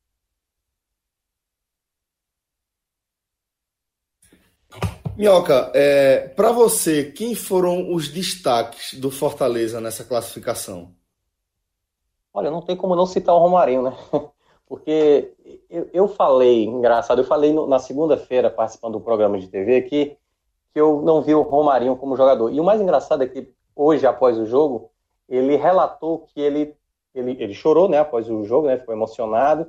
Minhoca, é, para você, quem foram os destaques do Fortaleza nessa classificação? Olha, não tem como não citar o Romarinho, né? Porque eu, eu falei, engraçado, eu falei no, na segunda-feira, participando do programa de T V, que, que eu não vi o Romarinho como jogador. E o mais engraçado é que hoje, após o jogo, ele relatou que ele, ele, ele chorou, né, após o jogo, né, ficou emocionado.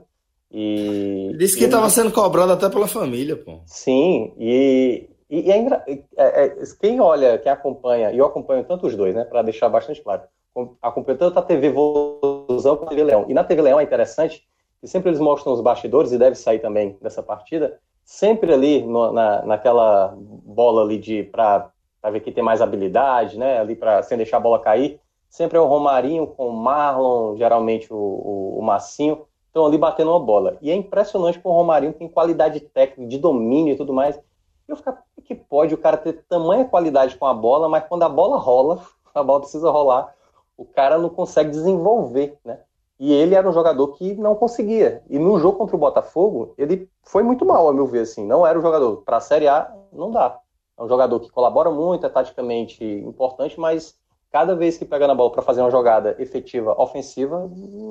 E Disse que estava sendo cobrado até pela família, pô. Sim, e, e, e é, é, é, quem olha, quem acompanha, e eu acompanho tanto os dois, né, para deixar bastante claro, acompanho tanto a T V Vozão quanto a T V Leão. E na T V Leão é interessante que sempre eles mostram os bastidores, e deve sair também dessa partida, sempre ali no, na, naquela bola ali de para ver quem tem mais habilidade, né, ali para sem deixar a bola cair, sempre é o Romarinho com o Marlon, geralmente o, o, o Massinho, estão ali batendo uma bola. E é impressionante que o Romarinho tem qualidade técnica, de domínio e tudo mais. Eu fico, que pode o cara ter tamanha qualidade com a bola, mas quando a bola rola, a bola precisa rolar, o cara não consegue desenvolver, né? E ele era um jogador que não conseguia. E no jogo contra o Botafogo, ele foi muito mal, a meu ver, assim. Não era um jogador. Para a Série A, não dá. É um jogador que colabora muito, é taticamente importante, mas cada vez que pega na bola para fazer uma jogada efetiva, ofensiva,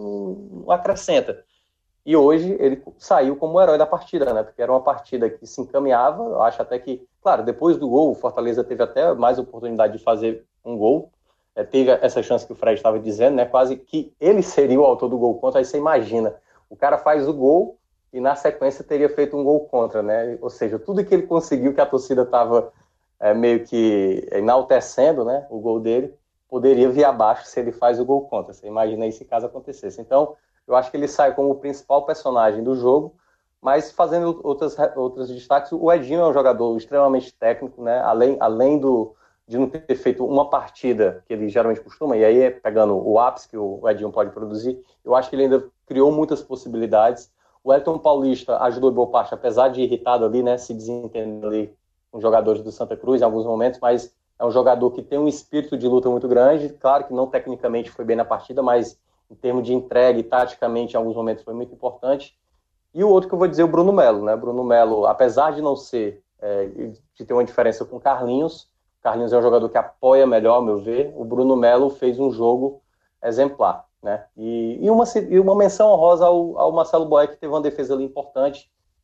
não acrescenta. E hoje ele saiu como o herói da partida, né? Porque era uma partida que se encaminhava. Eu acho até que, claro, depois do gol, o Fortaleza teve até mais oportunidade de fazer um gol. É, teve essa chance que o Fred estava dizendo, né? Quase que ele seria o autor do gol contra. Aí você imagina, o cara faz o gol e na sequência teria feito um gol contra, né? Ou seja, tudo que ele conseguiu, que a torcida estava é, meio que enaltecendo, né? O gol dele, poderia vir abaixo se ele faz o gol contra. Você imagina aí se caso acontecesse. Então, eu acho que ele sai como o principal personagem do jogo, mas fazendo outras, outros destaques, o Edinho é um jogador extremamente técnico, né? Além, além do, de não ter feito uma partida que ele geralmente costuma, e aí é pegando o ápice que o Edinho pode produzir, eu acho que ele ainda criou muitas possibilidades. O Elton Paulista ajudou em boa parte, apesar de irritado ali, né? Se desentendendo ali com os jogadores do Santa Cruz em alguns momentos, mas é um jogador que tem um espírito de luta muito grande. Claro que não tecnicamente foi bem na partida, mas em termos de entrega e taticamente, em alguns momentos foi muito importante. E o outro que eu vou dizer, o Bruno Melo, né? Bruno Melo, apesar de não ser, é, de ter uma diferença com o Carlinhos, o Carlinhos é um jogador que apoia melhor, ao meu ver, o Bruno Melo fez um jogo exemplar, né? E, e, uma, e uma menção honrosa ao, ao Marcelo Boeck, que teve uma defesa ali importante,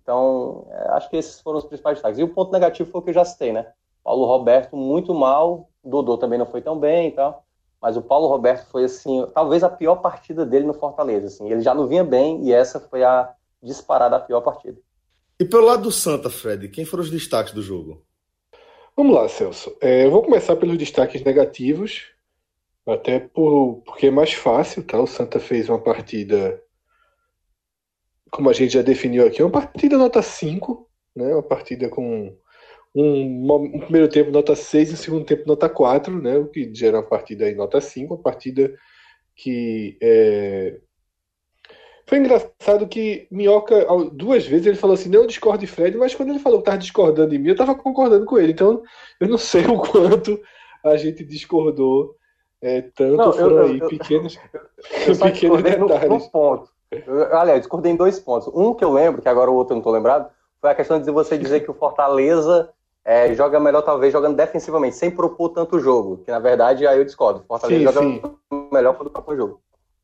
Então, é, acho que esses foram os principais destaques. E o ponto negativo foi o que eu já citei, né? Paulo Roberto muito mal, Dodô também não foi tão bem e tal, mas o Paulo Roberto foi, assim, talvez a pior partida dele no Fortaleza, assim. Ele já não vinha bem e essa foi a disparada a pior partida. E pelo lado do Santa, Fred, quem foram os destaques do jogo? Vamos lá, Celso. É, eu vou começar pelos destaques negativos, até por, porque é mais fácil, tá? O Santa fez uma partida, como a gente já definiu aqui, uma partida nota cinco, né? Uma partida com um, um primeiro tempo nota seis e um segundo tempo nota quatro, né? O que gera uma partida em nota cinco, uma partida que é... Foi engraçado que Minhoca, duas vezes, ele falou assim, não, eu discordo de Fred, mas quando ele falou que estava discordando de mim, eu estava concordando com ele. Então, eu não sei o quanto a gente discordou. É, tanto não, foram eu, aí eu, pequenos, eu, eu só pequenos detalhes. No, no ponto. Eu, aliás, discordei em dois pontos. Um que eu lembro, que agora o outro eu não estou lembrado, foi a questão de você dizer que o Fortaleza é, joga melhor, talvez, jogando defensivamente, sem propor tanto jogo. Que, na verdade, aí eu discordo. O Fortaleza sim, joga sim. melhor quando propõe jogo.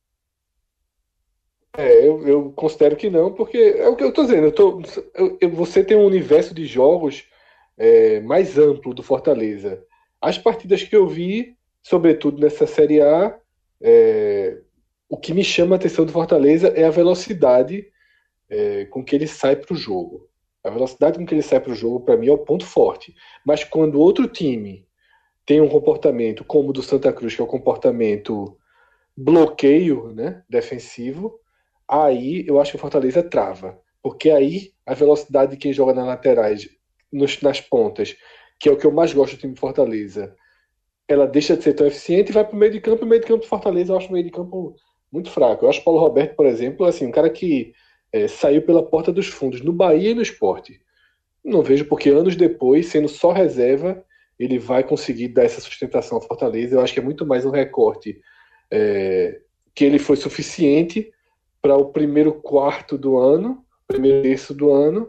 É, eu, eu considero que não, porque é o que eu estou dizendo. Eu tô, eu, eu, você tem um universo de jogos é, mais amplo do Fortaleza. As partidas que eu vi, sobretudo nessa Série A, é, o que me chama a atenção do Fortaleza é a velocidade é, com que ele sai para o jogo. A velocidade com que ele sai para o jogo, para mim, é o ponto forte. Mas quando outro time tem um comportamento como o do Santa Cruz, que é o comportamento bloqueio, né, defensivo, aí eu acho que o Fortaleza trava. Porque aí a velocidade de quem joga nas laterais, nos, nas pontas, que é o que eu mais gosto do time de Fortaleza, ela deixa de ser tão eficiente e vai para o meio de campo. O meio de campo do Fortaleza eu acho o meio de campo muito fraco. Eu acho o Paulo Roberto, por exemplo, assim, um cara que é, saiu pela porta dos fundos no Bahia e no Sport. Não vejo porque anos depois, sendo só reserva, ele vai conseguir dar essa sustentação ao Fortaleza. Eu acho que é muito mais um recorte é, que ele foi suficiente para o primeiro quarto do ano, primeiro terço do ano,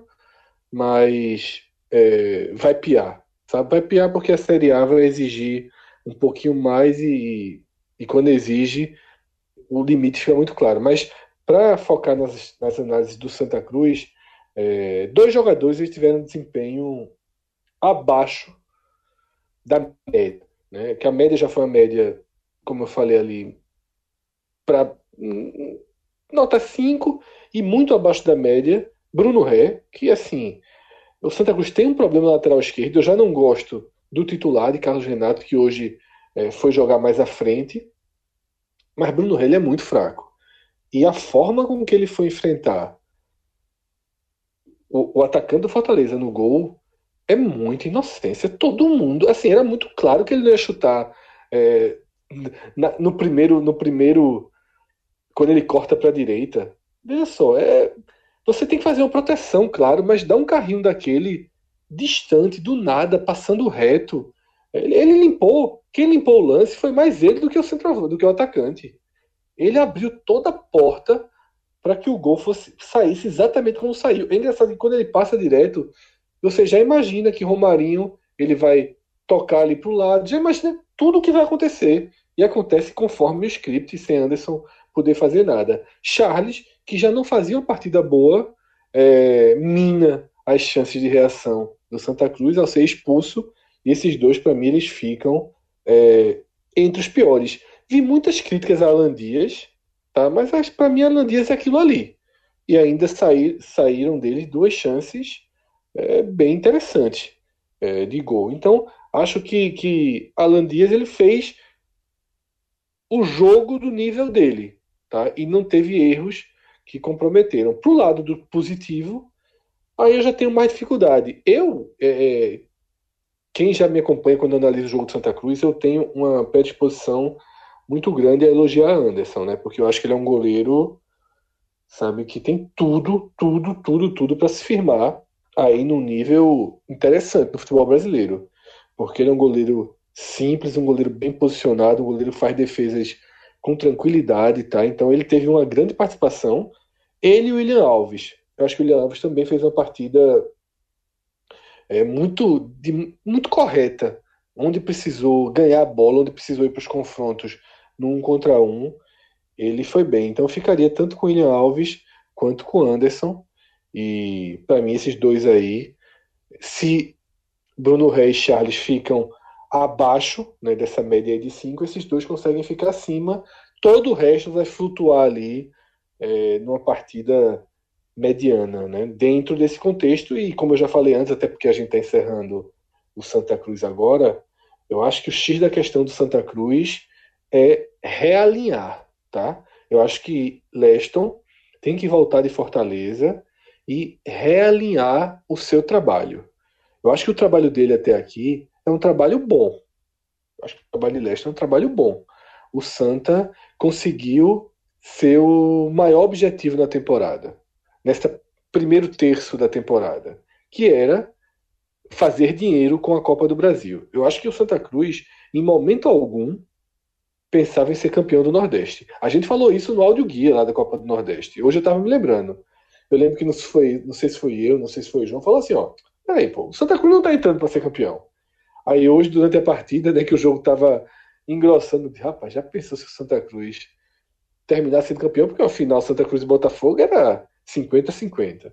mas é, vai piar, sabe? Vai piar porque a Série A vai exigir um pouquinho mais e, e quando exige, o limite fica muito claro. Mas para focar nas, nas análises do Santa Cruz, é, dois jogadores eles tiveram um desempenho abaixo da média, né? Que a média já foi uma média, como eu falei ali, para nota cinco e muito abaixo da média, Bruno Ré, que assim, o Santa Cruz tem um problema na lateral esquerda, eu já não gosto do titular de Carlos Renato, que hoje é, foi jogar mais à frente, mas Bruno Ré ele é muito fraco. E a forma com que ele foi enfrentar o, o atacante do Fortaleza no gol é muita inocência. Todo mundo, assim, era muito claro que ele não ia chutar é, na, no primeiro, no primeiro quando ele corta para a direita. Veja só, é, você tem que fazer uma proteção, claro, mas dá um carrinho daquele distante, do nada, passando reto. Ele, ele limpou, quem limpou o lance foi mais ele do que o centroavante, do que o atacante. Ele abriu toda a porta para que o gol fosse, saísse exatamente como saiu. É engraçado que quando ele passa direto, você já imagina que Romarinho ele vai tocar ali para o lado, já imagina tudo o que vai acontecer. E acontece conforme o script, sem Anderson poder fazer nada. Charles, que já não fazia uma partida boa, é, mina as chances de reação do Santa Cruz ao ser expulso. E esses dois, para mim, eles ficam é, entre os piores. Vi muitas críticas a Alan Dias, tá? Mas para mim Alan Dias é aquilo ali. E ainda sair, saíram dele duas chances é, bem interessantes é, de gol. Então, acho que, que Alan Dias ele fez o jogo do nível dele, tá? E não teve erros que comprometeram. Pro lado do positivo, aí eu já tenho mais dificuldade. Eu, é, quem já me acompanha quando eu analiso o jogo do Santa Cruz, eu tenho uma predisposição muito grande a elogiar Anderson, né? Porque eu acho que ele é um goleiro, sabe, que tem tudo, tudo, tudo, tudo para se firmar aí num nível interessante no futebol brasileiro. Porque ele é um goleiro simples, um goleiro bem posicionado, um goleiro que faz defesas com tranquilidade, tá? Então ele teve uma grande participação. Ele e o William Alves. Eu acho que o William Alves também fez uma partida é, muito, de, muito correta, onde precisou ganhar a bola, onde precisou ir para os confrontos no um contra um, ele foi bem. Então eu ficaria tanto com o William Alves quanto com o Anderson. E para mim esses dois aí, se Bruno Reis e Charles ficam abaixo, né, dessa média aí de cinco, esses dois conseguem ficar acima. Todo o resto vai flutuar ali é, numa partida mediana, né, dentro desse contexto. E como eu já falei antes, até porque a gente está encerrando o Santa Cruz agora, eu acho que o X da questão do Santa Cruz é realinhar, tá? Eu acho que Leston tem que voltar de Fortaleza e realinhar o seu trabalho. Eu acho que o trabalho dele até aqui é um trabalho bom. Eu acho que o trabalho de Leston é um trabalho bom. O Santa conseguiu ser o maior objetivo na temporada, nesse primeiro terço da temporada, que era fazer dinheiro com a Copa do Brasil. Eu acho que o Santa Cruz, em momento algum, pensava em ser campeão do Nordeste. A gente falou isso no áudio guia lá da Copa do Nordeste. Hoje eu estava me lembrando. Eu lembro que não, foi, não sei se foi eu, não sei se foi o João, falou assim, ó, peraí, pô, o Santa Cruz não tá entrando para ser campeão. Aí hoje, durante a partida, né, que o jogo tava engrossando, de, rapaz, já pensou se o Santa Cruz terminasse sendo campeão, porque ao final Santa Cruz e Botafogo era cinquenta a cinquenta.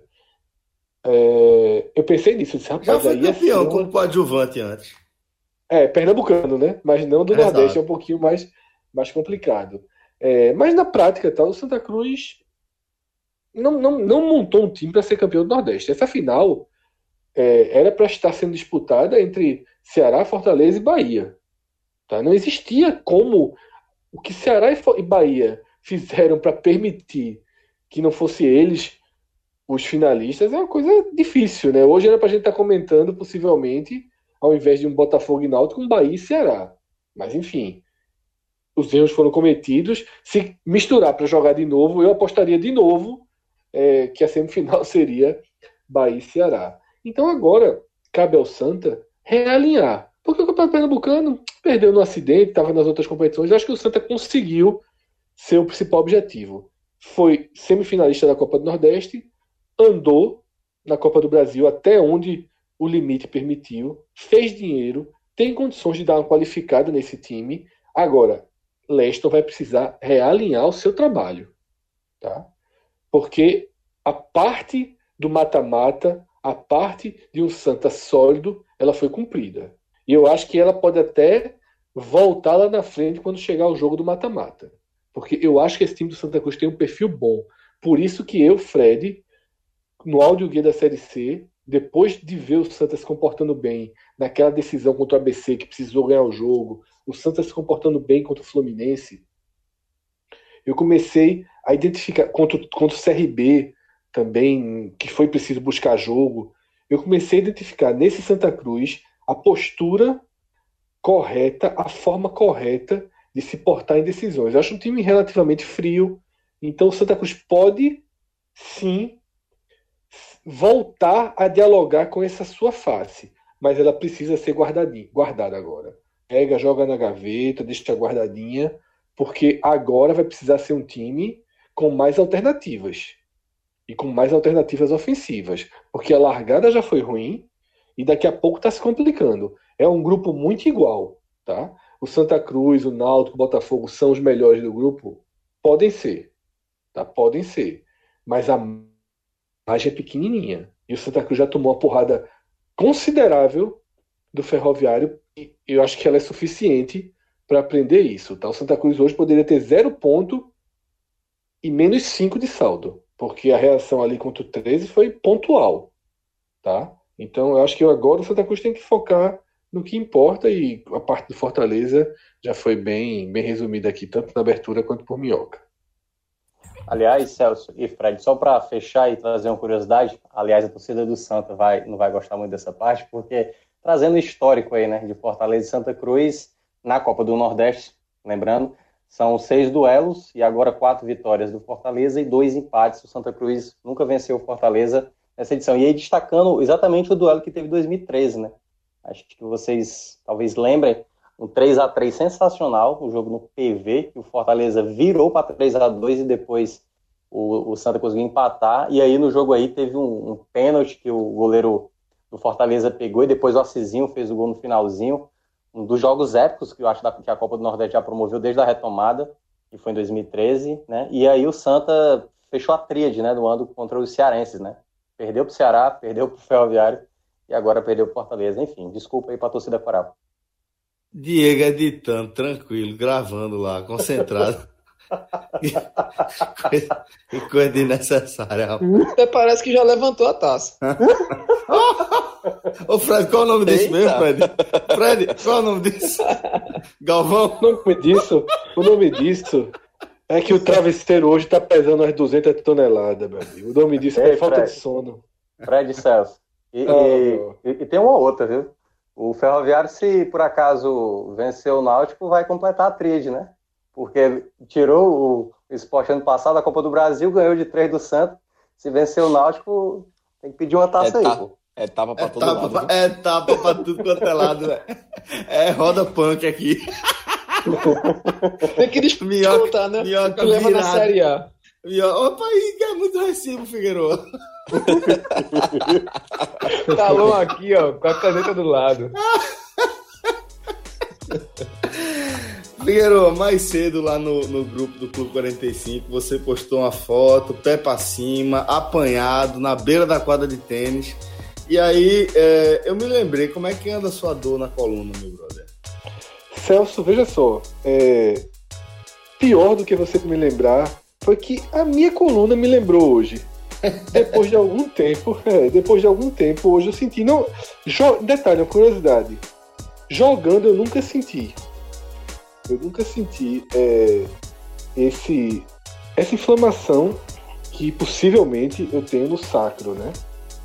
É, eu pensei nisso, eu disse, rapaz, Já foi aí ia campeão ser uma... como coadjuvante antes. É, pernambucano, né? Mas não do Exato. Nordeste, é um pouquinho mais, mais complicado. É, mas na prática, tá, o Santa Cruz não, não, não montou um time para ser campeão do Nordeste. Essa final é, era para estar sendo disputada entre Ceará, Fortaleza e Bahia. Tá? Não existia como o que Ceará e Bahia fizeram para permitir que não fosse eles os finalistas é uma coisa difícil, né? Hoje era para a gente estar tá comentando, possivelmente, ao invés de um Botafogo e Náutico, um Bahia e Ceará. Mas, enfim, os erros foram cometidos. Se misturar para jogar de novo, eu apostaria de novo é, que a semifinal seria Bahia e Ceará. Então, agora, cabe ao Santa realinhar. Porque o Campeonato Pernambucano perdeu no acidente, estava nas outras competições. Eu acho que o Santa conseguiu ser o principal objetivo. Foi semifinalista da Copa do Nordeste, andou na Copa do Brasil até onde o limite permitiu, fez dinheiro, tem condições de dar uma qualificada nesse time. Agora, Leston vai precisar realinhar o seu trabalho, tá? Porque a parte do mata-mata, a parte de um Santa sólido, ela foi cumprida. E eu acho que ela pode até voltar lá na frente quando chegar o jogo do mata-mata. Porque eu acho que esse time do Santa Cruz tem um perfil bom. Por isso que eu, Fred, no áudio guia da Série C, depois de ver o Santa se comportando bem naquela decisão contra o A B C, que precisou ganhar o jogo, o Santa se comportando bem contra o Fluminense, eu comecei a identificar, contra, contra o C R B também, que foi preciso buscar jogo, eu comecei a identificar nesse Santa Cruz a postura correta, a forma correta de se portar em decisões. Eu acho um time relativamente frio, então o Santa Cruz pode, sim, voltar a dialogar com essa sua face, mas ela precisa ser guardadinha, guardada agora. Pega, joga na gaveta, deixa guardadinha, porque agora vai precisar ser um time com mais alternativas e com mais alternativas ofensivas, porque a largada já foi ruim e daqui a pouco está se complicando. É um grupo muito igual, tá? O Santa Cruz, o Náutico, o Botafogo são os melhores do grupo? Podem ser, tá? Podem ser, mas a margem é pequenininha. E o Santa Cruz já tomou uma porrada considerável do Ferroviário e eu acho que ela é suficiente para aprender isso. Tá? O Santa Cruz hoje poderia ter zero ponto e menos cinco de saldo, porque a reação ali contra o treze foi pontual. Tá? Então eu acho que agora o Santa Cruz tem que focar no que importa e a parte do Fortaleza já foi bem, bem resumida aqui, tanto na abertura quanto por Minhoca. Aliás, Celso e Fred, só para fechar e trazer uma curiosidade, aliás, a torcida do Santa vai, não vai gostar muito dessa parte, porque trazendo o histórico aí, né, de Fortaleza e Santa Cruz na Copa do Nordeste, lembrando, são seis duelos e agora quatro vitórias do Fortaleza e dois empates. O Santa Cruz nunca venceu o Fortaleza nessa edição. E aí destacando exatamente o duelo que teve em dois mil e treze, né? Acho que vocês talvez lembrem, um três a três sensacional, o jogo no P V, que o Fortaleza virou para três a dois e depois o, o Santa conseguiu empatar. E aí no jogo aí teve um, um pênalti que o goleiro do Fortaleza pegou e depois o Assisinho fez o gol no finalzinho. Um dos jogos épicos que eu acho que a Copa do Nordeste já promoveu desde a retomada, que foi em dois mil e treze, né? E aí o Santa fechou a tríade, né, do ano contra os cearenses, né? Perdeu pro Ceará, perdeu pro Ferroviário e agora perdeu pro Fortaleza. Enfim, desculpa aí pra torcida coral. Diego editando, tranquilo, gravando lá, concentrado. Que coisa desnecessária, rapaz. Até parece que já levantou a taça. Ô, Fred, qual é o nome disso mesmo, Fred? Fred, qual é o nome disso? Galvão? O nome disso, o nome disso é que o travesseiro hoje tá pesando umas duzentas toneladas, meu amigo. O nome disso Ei, é falta Fred. de sono. Fred e Celso. E, Ah, e, e tem uma outra, viu? O Ferroviário, se por acaso vencer o Náutico, vai completar a tríade, né? Porque tirou o Sport ano passado, a Copa do Brasil, ganhou de três do Santos. Se vencer o Náutico, tem que pedir uma taça É aí, ta- pô. É tapa pra É todo tapa, lado. pra, viu? é tapa pra tudo quanto é lado, velho. É roda punk aqui. Tem que descontar, né? Minhoca Que leva na virada. Série A. Minhoca, opa, aí que é muito recibo, Figueiredo. Talão aqui, ó, com a caneta do lado. Figueiredo, mais cedo lá no, no grupo do Clube quarenta e cinco, você postou uma foto, pé pra cima, apanhado, na beira da quadra de tênis. E aí, é, eu me lembrei, como é que anda a sua dor na coluna, meu brother? Celso, veja só, é, pior do que você me lembrar foi que a minha coluna me lembrou hoje. Depois de algum tempo, é, depois de algum tempo, hoje eu senti. Não, jo, detalhe, uma curiosidade. Jogando eu nunca senti. Eu nunca senti é, esse, essa inflamação que possivelmente eu tenho no sacro, né?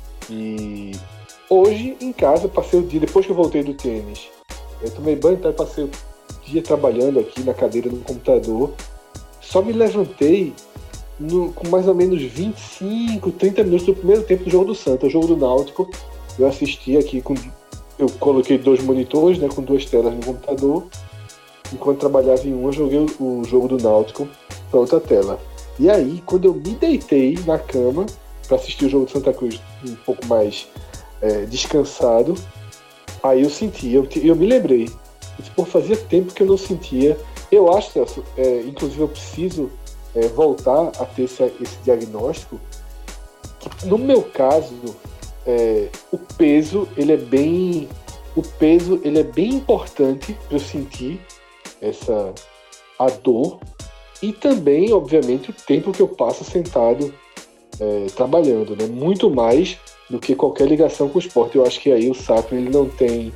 E hoje em casa, passei o dia, depois que eu voltei do tênis, eu tomei banho, então passei o dia trabalhando aqui na cadeira do computador. Só me levantei no, com mais ou menos vinte e cinco, trinta minutos do primeiro tempo do jogo do Santos, o jogo do Náutico. Eu assisti aqui, com, eu coloquei dois monitores, né, com duas telas no computador. Enquanto trabalhava em um, eu joguei o, o jogo do Náutico para outra tela. E aí, quando eu me deitei na cama para assistir o jogo do Santa Cruz um pouco mais é, descansado, aí eu senti, eu, eu me lembrei. Por fazia tempo que eu não sentia. Eu acho, Celso, é, inclusive eu preciso é, voltar a ter esse, esse diagnóstico, que no meu caso, é, o peso, ele é bem, o peso, ele é bem importante para eu sentir essa, a dor, e também, obviamente, o tempo que eu passo sentado é, trabalhando, né? Muito mais do que qualquer ligação com o esporte. Eu acho que aí o sacro, ele não tem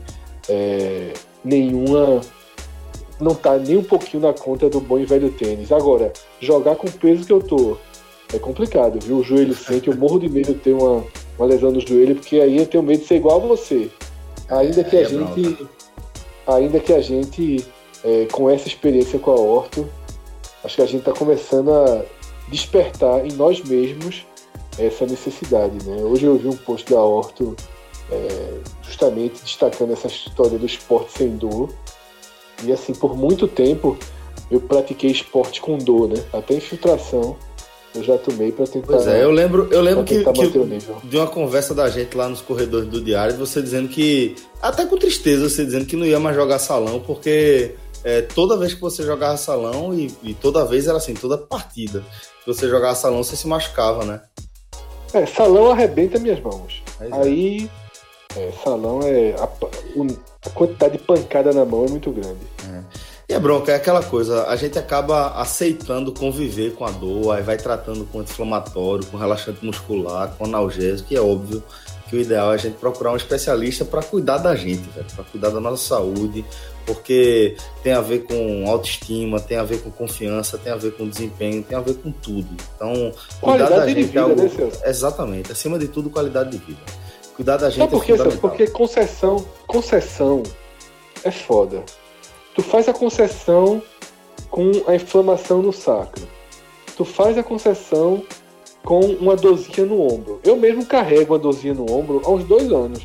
é, nenhuma, não tá nem um pouquinho na conta do bom e velho tênis. Agora, jogar com o peso que eu tô é complicado, viu? O joelho sente, eu morro de medo de ter uma, uma lesão no joelho, porque aí eu tenho medo de ser igual a você. Ainda que a é gente, bronca. ainda que a gente é, com essa experiência com a orto, acho que a gente está começando a despertar em nós mesmos essa necessidade, né? Hoje eu vi um post da Orto é, justamente destacando essa história do esporte sem dor. E assim, por muito tempo eu pratiquei esporte com dor, né? Até infiltração eu já tomei para tentar. Pois é, eu lembro, eu lembro que, tentar que manter o nível. de uma conversa da gente lá nos corredores do Diário, você dizendo que, até com tristeza, você dizendo que não ia mais jogar salão, porque é, toda vez que você jogava salão, e, e toda vez era assim, toda partida que você jogava salão, você se machucava, né? É, salão arrebenta minhas mãos. Pois é. Aí, é, salão é. A, a quantidade de pancada na mão é muito grande. E a bronca é aquela coisa, a gente acaba aceitando conviver com a dor, aí vai tratando com anti-inflamatório, com relaxante muscular, com analgésico, que é óbvio que o ideal é a gente procurar um especialista para cuidar da gente, para cuidar da nossa saúde, porque tem a ver com autoestima, tem a ver com confiança, tem a ver com desempenho, tem a ver com tudo. Então, cuidar Qualidade da de gente vida, é algo... né, Celso? Exatamente, acima de tudo, qualidade de vida. Cuidar da gente Sabe por é quê, Celso? fundamental. Porque concessão, concessão é foda. Tu faz a concessão com a inflamação no sacro. Tu faz a concessão com uma dorzinha no ombro. Eu mesmo carrego uma dorzinha no ombro há uns dois anos.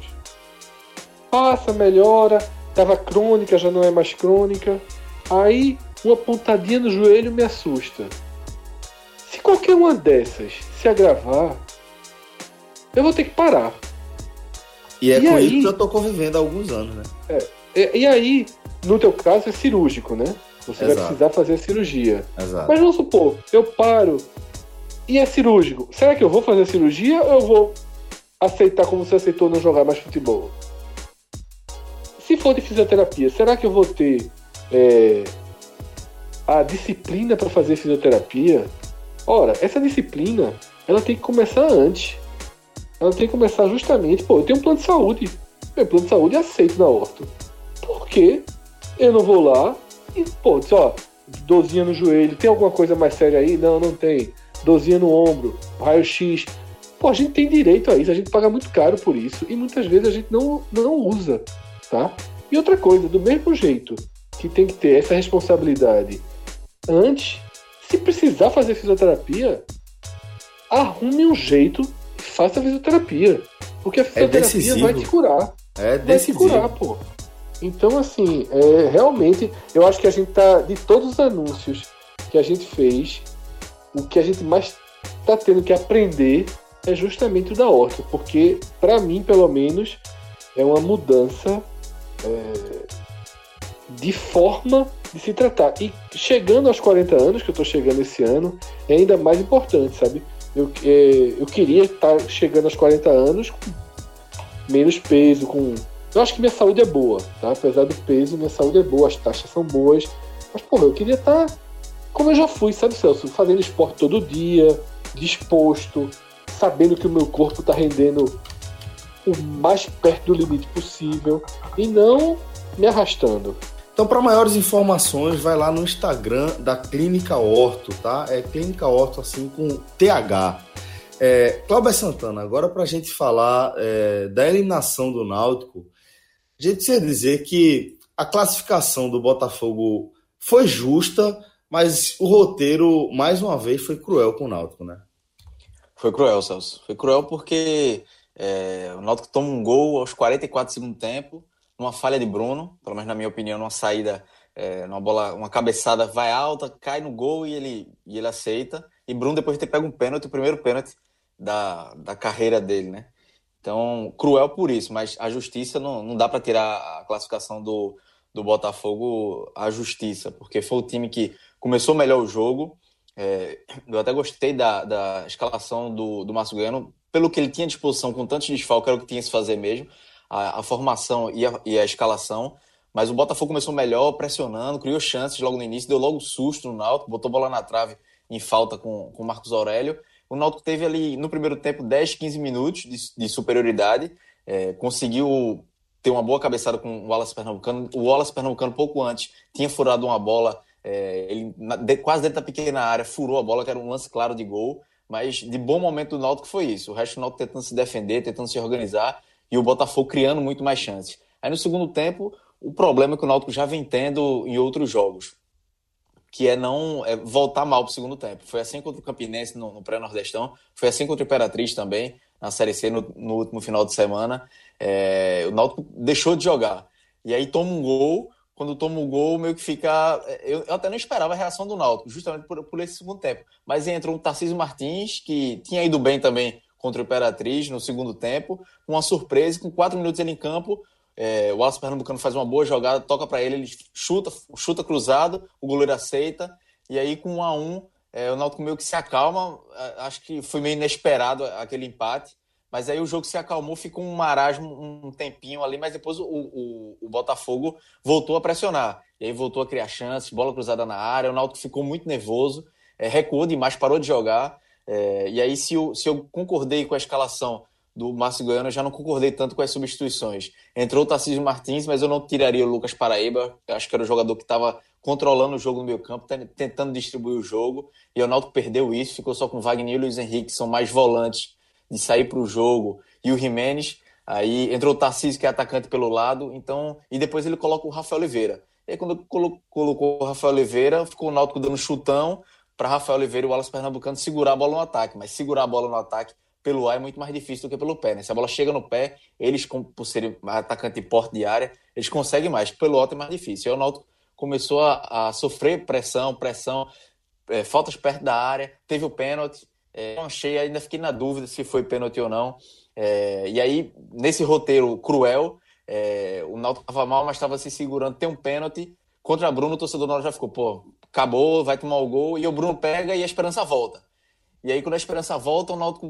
Passa, melhora, tava crônica, já não é mais crônica. Aí, uma pontadinha no joelho me assusta. Se qualquer uma dessas se agravar, eu vou ter que parar. E é E com aí? isso que eu tô convivendo há alguns anos, né? E, e aí, no teu caso, é cirúrgico, né? Você vai Exato. precisar fazer a cirurgia. Exato. Mas vamos supor, eu paro e é cirúrgico. Será que eu vou fazer a cirurgia ou eu vou aceitar como você aceitou não jogar mais futebol? Se for de fisioterapia, será que eu vou ter é, a disciplina para fazer fisioterapia? Ora, essa disciplina, ela tem que começar antes. Ela tem que começar justamente... Pô, eu tenho um plano de saúde. Meu plano de saúde é aceito na orto. Por que eu não vou lá e, pô, diz, ó, dorzinha no joelho, tem alguma coisa mais séria aí? Não, não tem. Dorzinha no ombro, raio-x. Pô, a gente tem direito a isso, a gente paga muito caro por isso e muitas vezes a gente não, não usa, tá? E outra coisa, do mesmo jeito que tem que ter essa responsabilidade antes, se precisar fazer fisioterapia, arrume um jeito e faça fisioterapia. Porque a fisioterapia é vai te curar. É vai te curar, pô. Então, assim, é, realmente, eu acho que a gente tá, de todos os anúncios que a gente fez, o que a gente mais tá tendo que aprender é justamente o da orto, porque, para mim, pelo menos, é uma mudança é, de forma de se tratar. E chegando aos quarenta anos, que eu tô chegando esse ano, é ainda mais importante, sabe? Eu, é, eu queria estar chegando aos quarenta anos com menos peso, com... Eu acho que minha saúde é boa, tá? Apesar do peso, minha saúde é boa, as taxas são boas. Mas, porra, eu queria estar como eu já fui, sabe, Celso? Fazendo esporte todo dia, disposto, sabendo que o meu corpo tá rendendo o mais perto do limite possível e não me arrastando. Então, para maiores informações, vai lá no Instagram da Clínica Orto, tá? É Clínica Orto, assim, com T H. É, Cláudio Santana, agora para a gente falar é, da eliminação do Náutico, a gente precisa dizer que a classificação do Botafogo foi justa, mas o roteiro, mais uma vez, foi cruel com o Náutico, né? Foi cruel, Celso. Foi cruel porque é, o Náutico toma um gol aos quarenta e quatro do segundo tempo, numa falha de Bruno, pelo menos na minha opinião, numa saída, é, numa bola, uma cabeçada vai alta, cai no gol e ele, e ele aceita. E Bruno depois de ter pego um pênalti, o primeiro pênalti da, da carreira dele, né? Então, cruel por isso, mas a justiça não, não dá para tirar a classificação do, do Botafogo à justiça, porque foi o time que começou melhor o jogo. É, eu até gostei da, da escalação do, do Márcio Goiano, pelo que ele tinha à disposição com tantos desfalques, era o que tinha que se fazer mesmo, a, a formação e a, e a escalação, mas o Botafogo começou melhor, pressionando, criou chances logo no início, deu logo susto no Náutico, botou bola na trave em falta com o Marcos Aurélio. O Náutico teve ali, no primeiro tempo, dez, quinze minutos de, de superioridade, é, conseguiu ter uma boa cabeçada com o Wallace Pernambucano. O Wallace Pernambucano, pouco antes, tinha furado uma bola, é, ele, na, de, quase dentro da pequena área, furou a bola, que era um lance claro de gol, mas de bom momento do Náutico foi isso. O resto do Náutico tentando se defender, tentando se organizar, e o Botafogo criando muito mais chances. Aí no segundo tempo, o problema é que o Náutico já vem tendo em outros jogos, que é não é voltar mal para o segundo tempo. Foi assim contra o Campinense no, no pré-nordestão, foi assim contra o Imperatriz também, na Série C no, no último final de semana. É, o Náutico deixou de jogar. E aí toma um gol, quando toma um gol meio que fica... Eu, eu até não esperava a reação do Náutico, justamente por, por esse segundo tempo. Mas entrou um Tarcísio Martins, que tinha ido bem também contra o Imperatriz no segundo tempo, uma surpresa, com quatro minutos ele em campo, É, o Wallace Pernambucano faz uma boa jogada, toca para ele, ele chuta, chuta cruzado, o goleiro aceita, e aí com um a um, é, o Náutico meio que se acalma. Acho que foi meio inesperado aquele empate, mas aí o jogo se acalmou, ficou um marasmo um tempinho ali, mas depois o, o, o Botafogo voltou a pressionar, e aí voltou a criar chances, bola cruzada na área, o Náutico ficou muito nervoso, é, recuou demais, parou de jogar, é, e aí se eu, se eu concordei com a escalação do Márcio Goiano, eu já não concordei tanto com as substituições. Entrou o Tarcísio Martins, mas eu não tiraria o Lucas Paraíba. Eu acho que era o jogador que estava controlando o jogo no meio campo, tentando distribuir o jogo, e o Náutico perdeu isso, ficou só com Wagner e o Luiz Henrique, que são mais volantes de sair para o jogo, e o Jimenez. Aí entrou o Tarcísio, que é atacante pelo lado, então, e depois ele coloca o Rafael Oliveira. E aí quando colocou o Rafael Oliveira, ficou o Náutico dando chutão para Rafael Oliveira e o Wallace Pernambucano segurar a bola no ataque, mas segurar a bola no ataque pelo ar é muito mais difícil do que pelo pé, né? Se a bola chega no pé, eles, por serem atacante de porte de área, eles conseguem mais. Pelo alto é mais difícil. E aí o Náutico começou a, a sofrer pressão, pressão, é, faltas perto da área, teve o pênalti. É, não achei, ainda fiquei na dúvida se foi pênalti ou não. É, e aí, nesse roteiro cruel, é, o Náutico estava mal, mas estava se segurando. Tem um pênalti contra Bruno, o torcedor na hora já ficou, pô, acabou, vai tomar o gol, e o Bruno pega e a esperança volta. E aí, quando a esperança volta, o Náutico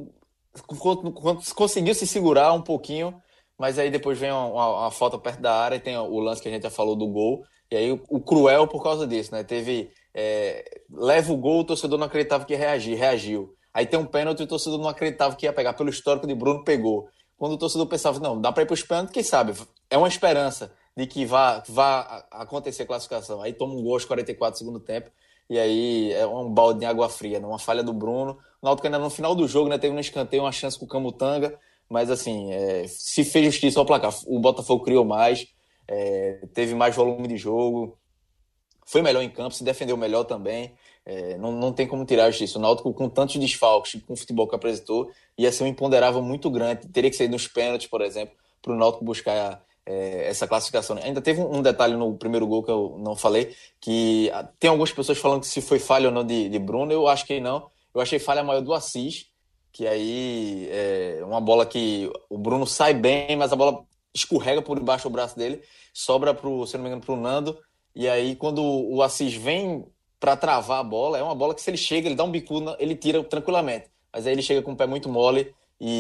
conseguiu se segurar um pouquinho, mas aí depois vem uma, uma, uma falta perto da área e tem o lance que a gente já falou do gol. E aí o, o cruel por causa disso, né? Teve... É, leva o gol, o torcedor não acreditava que ia reagir, reagiu. Aí tem um pênalti e o torcedor não acreditava que ia pegar. Pelo histórico de Bruno, pegou. Quando o torcedor pensava, não, dá para ir para os pênaltis, quem sabe? É uma esperança de que vá, vá acontecer a classificação. Aí toma um gol aos quarenta e quatro do segundo tempo. E aí é um balde de água fria, né? Uma falha do Bruno. O Náutico ainda no final do jogo, né, teve no escanteio uma chance com o Camutanga, mas assim, é, se fez justiça ao placar. O Botafogo criou mais, é, teve mais volume de jogo, foi melhor em campo, se defendeu melhor também. É, não, não tem como tirar justiça. O Náutico, com tantos desfalques, com o futebol que apresentou, ia ser um imponderável muito grande. Teria que sair nos pênaltis, por exemplo, para o Náutico buscar é, essa classificação. Ainda teve um detalhe no primeiro gol que eu não falei, que tem algumas pessoas falando que se foi falha ou não de, de Bruno. Eu acho que não. Eu achei falha maior do Assis, que aí é uma bola que o Bruno sai bem, mas a bola escorrega por debaixo do braço dele, sobra, pro, se não me engano, para o Nando. E aí, quando o Assis vem para travar a bola, é uma bola que se ele chega, ele dá um bico, ele tira tranquilamente. Mas aí ele chega com o pé muito mole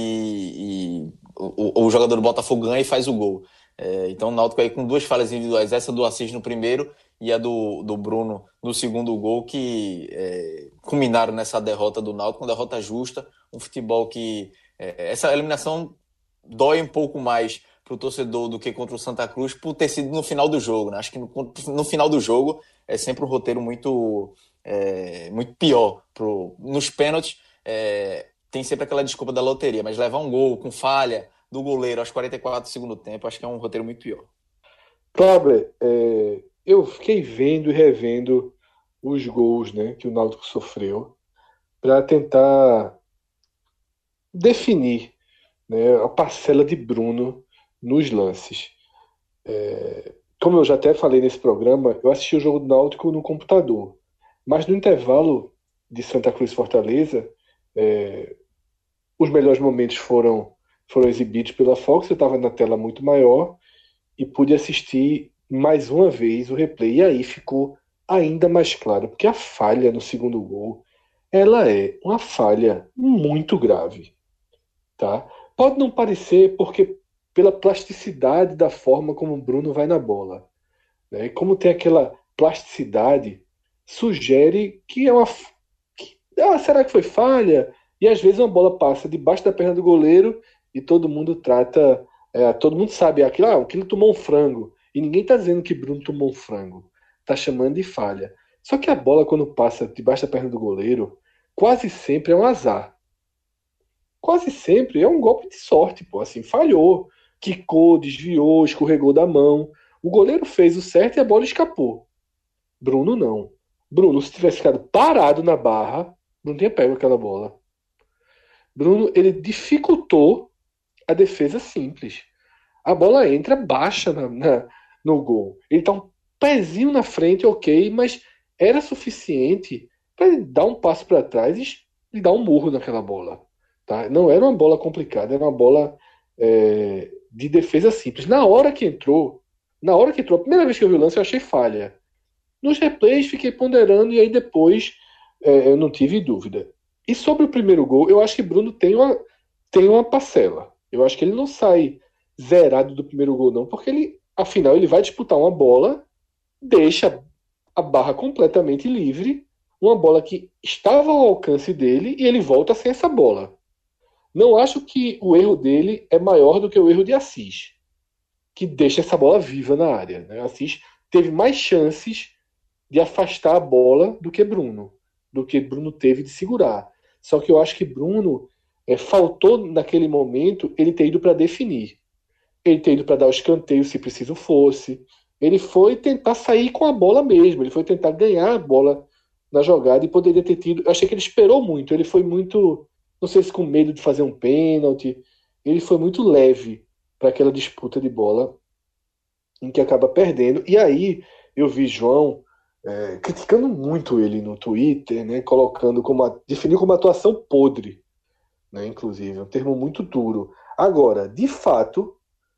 e, e o, o jogador do Botafogo ganha e faz o gol. É, então o Náutico aí com duas falhas individuais, essa do Assis no primeiro e a do, do Bruno no segundo gol, que é, culminaram nessa derrota do Náutico, uma derrota justa, um futebol que... É, essa eliminação dói um pouco mais para o torcedor do que contra o Santa Cruz, por ter sido no final do jogo, né? Acho que no, no final do jogo é sempre um roteiro muito, é, muito pior. Pro, nos pênaltis é, tem sempre aquela desculpa da loteria, mas levar um gol com falha do goleiro aos quarenta e quatro do segundo tempo, acho que é um roteiro muito pior. Cláudio, é, eu fiquei vendo e revendo os gols, né, que o Náutico sofreu para tentar definir, né, a parcela de Bruno nos lances. É, como eu já até falei nesse programa, eu assisti o jogo do Náutico no computador, mas no intervalo de Santa Cruz e Fortaleza, é, os melhores momentos foram, foram exibidos pela Fox. Eu estava na tela muito maior e pude assistir mais uma vez o replay, e aí ficou ainda mais claro, porque a falha no segundo gol, ela é uma falha muito grave, tá? Pode não parecer, porque pela plasticidade da forma como o Bruno vai na bola, né? E como tem aquela plasticidade, sugere que é uma... Que, ah, será que foi falha? E às vezes uma bola passa debaixo da perna do goleiro e todo mundo trata... É, todo mundo sabe aquilo, ah, aquilo tomou um frango. E ninguém está dizendo que Bruno tomou um frango. Está chamando de falha. Só que a bola, quando passa debaixo da perna do goleiro, quase sempre é um azar. Quase sempre é um golpe de sorte, pô. Assim, falhou, quicou, desviou, escorregou da mão. O goleiro fez o certo e a bola escapou. Bruno não. Bruno, se tivesse ficado parado na barra, não tinha pego aquela bola. Bruno, ele dificultou a defesa simples. A bola entra baixa na, na, no gol. Ele tá um pezinho na frente, ok, mas era suficiente para ele dar um passo para trás e dar um murro naquela bola. Tá? Não era uma bola complicada, era uma bola é, de defesa simples. Na hora que entrou, na hora que entrou, a primeira vez que eu vi o lance, eu achei falha. Nos replays fiquei ponderando e aí depois é, eu não tive dúvida. E sobre o primeiro gol, eu acho que Bruno tem uma, tem uma parcela. Eu acho que ele não sai zerado do primeiro gol, não, porque ele, afinal, ele vai disputar uma bola, deixa a barra completamente livre, uma bola que estava ao alcance dele e ele volta sem essa bola. Não acho que o erro dele é maior do que o erro de Assis, que deixa essa bola viva na área, né? Assis teve mais chances de afastar a bola do que Bruno, do que Bruno teve de segurar. Só que eu acho que Bruno é, faltou naquele momento ele ter ido para definir. Ele ter ido para dar o escanteio se preciso fosse. Ele foi tentar sair com a bola mesmo. Ele foi tentar ganhar a bola na jogada e poderia ter tido... Eu achei que ele esperou muito. Ele foi muito... Não sei se com medo de fazer um pênalti. Ele foi muito leve para aquela disputa de bola em que acaba perdendo. E aí eu vi João é, criticando muito ele no Twitter, né, colocando como... A, definiu como atuação podre, né, inclusive. É um termo muito duro. Agora, de fato...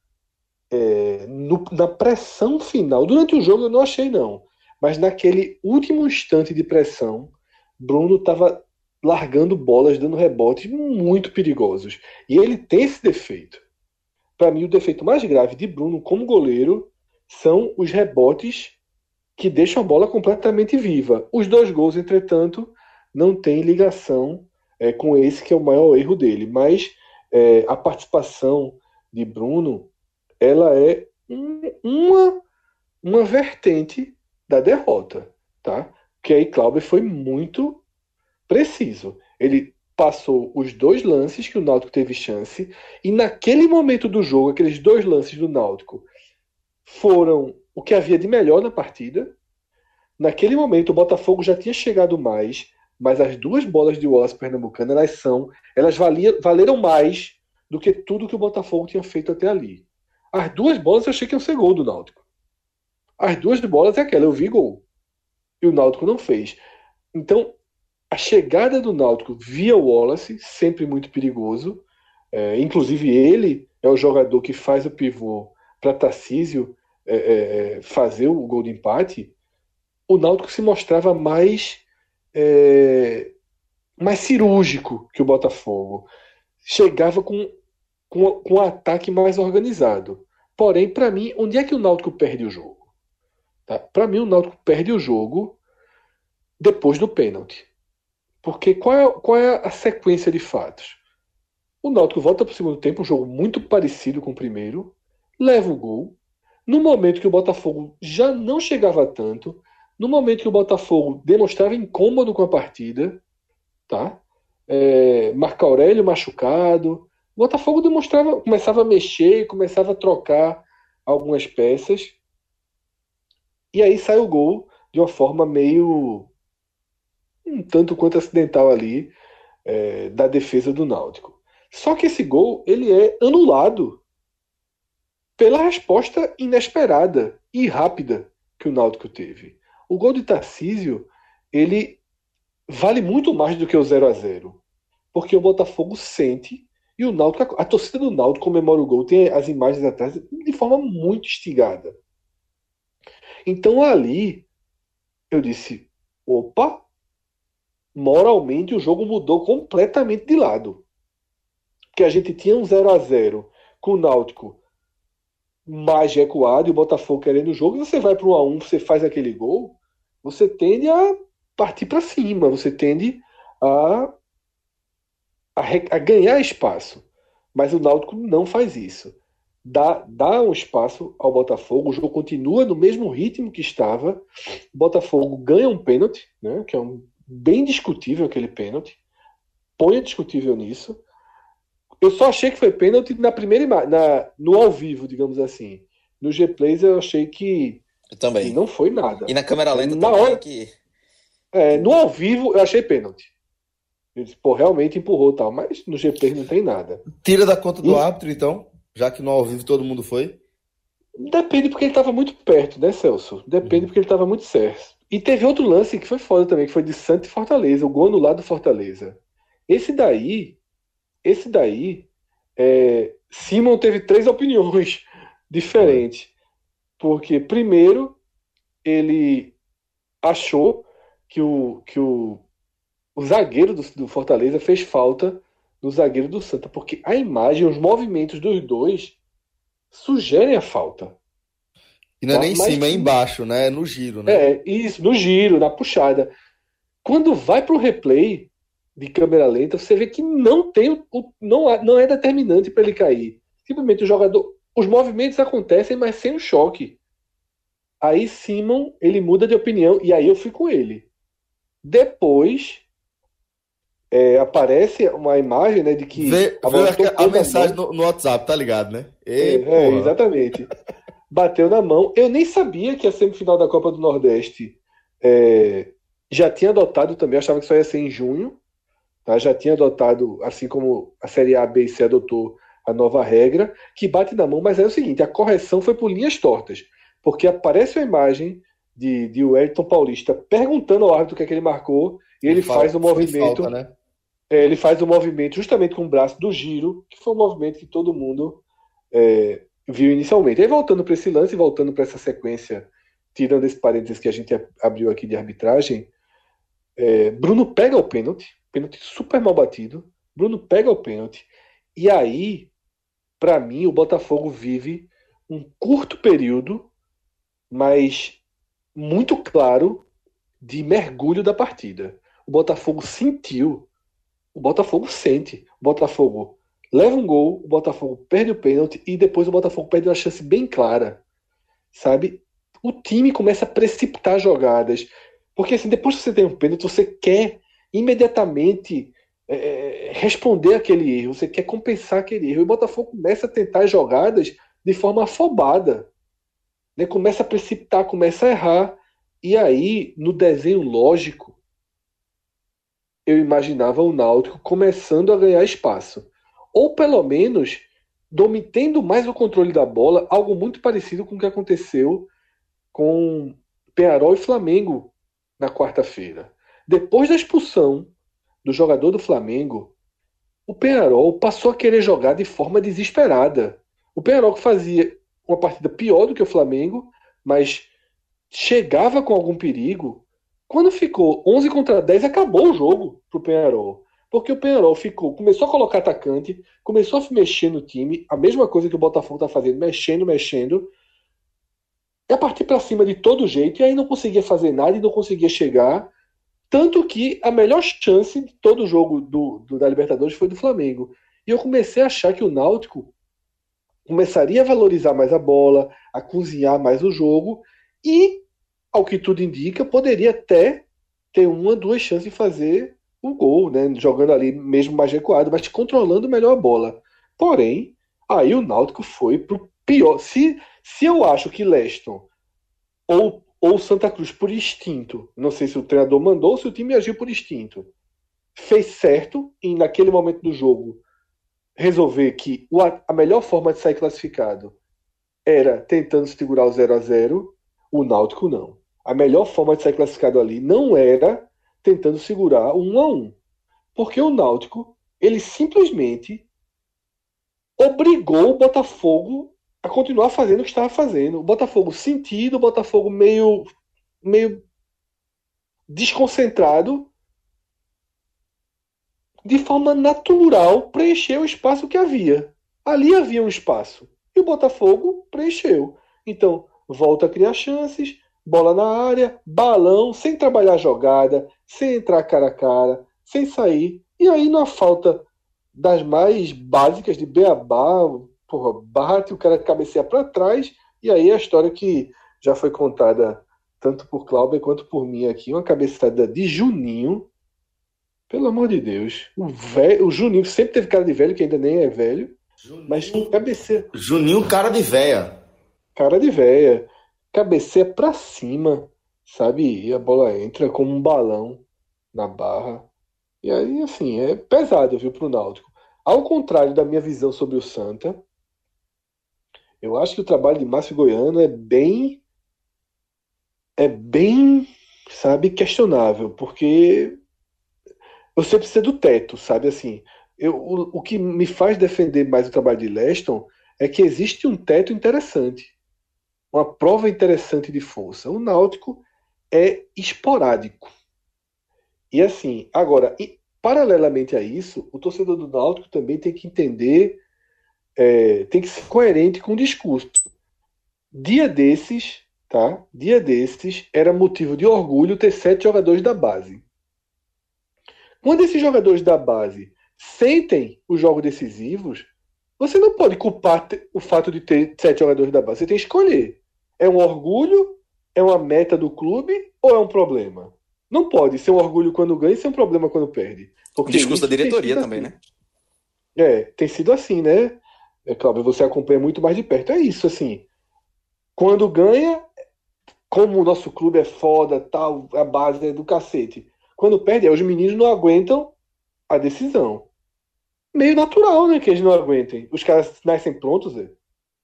É, no, na pressão final, durante o jogo eu não achei não, mas naquele último instante de pressão, Bruno estava largando bolas, dando rebotes muito perigosos. E ele tem esse defeito. Para mim, o defeito mais grave de Bruno como goleiro são os rebotes que deixam a bola completamente viva. Os dois gols, entretanto, não têm ligação é, com esse que é o maior erro dele. Mas é, a participação de Bruno, ela é um, uma, uma vertente da derrota, tá? Que aí Clauber foi muito preciso. Ele passou os dois lances que o Náutico teve chance, e naquele momento do jogo, aqueles dois lances do Náutico foram o que havia de melhor na partida. Naquele momento o Botafogo já tinha chegado mais, mas as duas bolas de Wallace Pernambucano, elas são, elas valia, valeram mais do que tudo que o Botafogo tinha feito até ali. As duas bolas eu achei que iam ser gol do Náutico. As duas bolas é aquela, eu vi gol. E o Náutico não fez. Então, a chegada do Náutico via Wallace, sempre muito perigoso. É, inclusive ele é o jogador que faz o pivô para Tarcísio é, é, fazer o gol de empate. O Náutico se mostrava mais, é, mais cirúrgico que o Botafogo. Chegava com, com, com um ataque mais organizado. Porém, para mim, onde é que o Náutico perde o jogo? Tá? Para mim, o Náutico perde o jogo depois do pênalti. Porque qual é, qual é a sequência de fatos? O Náutico volta para o segundo tempo, um jogo muito parecido com o primeiro, leva o gol. No momento que o Botafogo já não chegava tanto, no momento que o Botafogo demonstrava incômodo com a partida, tá? É, Marco Aurélio machucado, o Botafogo demonstrava, começava a mexer, começava a trocar algumas peças, e aí sai o gol de uma forma meio um tanto quanto acidental ali é, da defesa do Náutico. Só que esse gol ele é anulado pela resposta inesperada e rápida que o Náutico teve. O gol de Tarcísio ele vale muito mais do que o zero a zero, porque o Botafogo sente e o Náutico, a torcida do Náutico comemora o gol, tem as imagens atrás de forma muito instigada. Então ali eu disse, opa, moralmente o jogo mudou completamente de lado. Porque a gente tinha um zero a zero com o Náutico mais recuado e o Botafogo querendo o jogo, e você vai para um a um, você faz aquele gol, você tende a partir para cima, você tende a, a, a ganhar espaço. Mas o Náutico não faz isso. Dá, dá um espaço ao Botafogo, o jogo continua no mesmo ritmo que estava, o Botafogo ganha um pênalti, né, que é um bem discutível aquele pênalti, põe discutível nisso. Eu só achei que foi pênalti na primeira imagem, na, no ao vivo, digamos assim. No G-Plays eu achei que, eu também. que não foi nada. E na câmera lenta na também hora, que... É, no ao vivo eu achei pênalti. Eu disse, pô, realmente empurrou e tal, mas no G-Plays não tem nada. Tira da conta do e, árbitro, então, já que no ao vivo todo mundo foi? Depende porque ele estava muito perto, né, Celso? Depende uhum. porque ele estava muito certo. E teve outro lance que foi foda também, que foi de Santos e Fortaleza, o gol anulado do Fortaleza. Esse daí, esse daí, é, Simon teve três opiniões diferentes. Porque, primeiro, ele achou que o, que o, o zagueiro do, do Fortaleza fez falta no zagueiro do Santa, porque a imagem, os movimentos dos dois sugerem a falta. E não é nem em cima, é embaixo, né? É no giro, né? É, isso, no giro, na puxada. Quando vai para o replay de câmera lenta, você vê que não tem o, não, não é determinante para ele cair. Simplesmente o jogador. Os movimentos acontecem, mas sem o choque. Aí Simon, ele muda de opinião, e aí eu fui com ele. Depois é, aparece uma imagem, né, de que Vê, a, vê a, a mensagem no, no WhatsApp, tá ligado, né? Ei, é, é, exatamente. Bateu na mão. Eu nem sabia que a semifinal da Copa do Nordeste é, já tinha adotado também, eu achava que só ia ser em junho, tá? Já tinha adotado, assim como a Série A, B e C adotou a nova regra, que bate na mão, mas é o seguinte, a correção foi por linhas tortas, porque aparece a imagem de, de Wellington Paulista perguntando ao árbitro o que é que ele marcou, e ele falta, faz o movimento, falta, né? é, ele faz o movimento justamente com o braço do giro, que foi um movimento que todo mundo é, viu inicialmente. Aí voltando para esse lance, voltando para essa sequência, tirando esse parênteses que a gente abriu aqui de arbitragem, é, Bruno pega o pênalti, pênalti super mal batido. Bruno pega o pênalti. E aí, para mim, o Botafogo vive um curto período, mas muito claro, de mergulho da partida. O Botafogo sentiu, o Botafogo sente, o Botafogo leva um gol, o Botafogo perde o pênalti e depois o Botafogo perde uma chance bem clara, sabe? O time começa a precipitar jogadas, porque assim, depois que você tem um pênalti, você quer imediatamente é, responder aquele erro, você quer compensar aquele erro, e o Botafogo começa a tentar jogadas de forma afobada, né? Começa a precipitar, começa a errar, e aí, no desenho lógico, eu imaginava o Náutico começando a ganhar espaço. Ou pelo menos tendo mais o controle da bola, algo muito parecido com o que aconteceu com Peñarol e Flamengo na quarta-feira. Depois da expulsão do jogador do Flamengo, o Peñarol passou a querer jogar de forma desesperada. O Peñarol que fazia uma partida pior do que o Flamengo, mas chegava com algum perigo. Quando ficou onze contra dez, acabou o jogo pro Peñarol. Porque o Peñarol ficou, começou a colocar atacante, começou a mexer no time, a mesma coisa que o Botafogo tá fazendo, mexendo, mexendo, e a partir para cima de todo jeito, e aí não conseguia fazer nada e não conseguia chegar. Tanto que a melhor chance de todo o jogo do, do, da Libertadores foi do Flamengo. E eu comecei a achar que o Náutico começaria a valorizar mais a bola, a cozinhar mais o jogo, e, ao que tudo indica, poderia até ter uma, duas chances de fazer o gol, né? Jogando ali mesmo mais recuado, mas controlando melhor a bola. Porém, aí o Náutico foi pro pior. Se, se eu acho que Leston ou, ou Santa Cruz, por instinto, não sei se o treinador mandou ou se o time agiu por instinto, fez certo em, naquele momento do jogo, resolver que a melhor forma de sair classificado era tentando segurar o zero a zero, o Náutico não. A melhor forma de sair classificado ali não era tentando segurar o um a um. Porque o Náutico, ele simplesmente obrigou o Botafogo a continuar fazendo o que estava fazendo. O Botafogo sentido, o Botafogo meio, meio desconcentrado, de forma natural, preencheu o espaço que havia. Ali havia um espaço. E o Botafogo preencheu. Então, volta a criar chances, bola na área, balão, sem trabalhar a jogada, sem entrar cara a cara, sem sair. E aí, na falta das mais básicas de beabá, porra, bate, o cara cabeceia para trás, e aí a história que já foi contada tanto por Cláudio quanto por mim aqui, uma cabeçada de Juninho. Pelo amor de Deus. O, velho, o Juninho sempre teve cara de velho, que ainda nem é velho. Juninho, mas cabeceia. Juninho, cara de véia. Cara de véia. Cabeceia pra cima, sabe? E a bola entra como um balão na barra. E aí, assim, é pesado, viu, pro Náutico. Ao contrário da minha visão sobre o Santa, eu acho que o trabalho de Márcio Goiano é bem. É bem, sabe, questionável, porque você precisa do teto, sabe? Assim, eu, o, o que me faz defender mais o trabalho de Leston é que existe um teto interessante, uma prova interessante de força. O Náutico é esporádico. E assim, agora, e, paralelamente a isso, o torcedor do Náutico também tem que entender, é, tem que ser coerente com o discurso. Dia desses, tá? Dia desses era motivo de orgulho ter sete jogadores da base. Quando esses jogadores da base sentem os jogos decisivos, você não pode culpar o fato de ter sete jogadores da base. Você tem que escolher. É um orgulho? É uma meta do clube? Ou é um problema? Não pode ser um orgulho quando ganha e ser um problema quando perde. O discurso da diretoria também, assim, né? É, tem sido assim, né? É claro, você acompanha muito mais de perto. É isso, assim. Quando ganha, como o nosso clube é foda, tal, a base é do cacete. Quando perde, os meninos não aguentam a decisão. Meio natural, né? Que eles não aguentem. Os caras nascem prontos, Zé.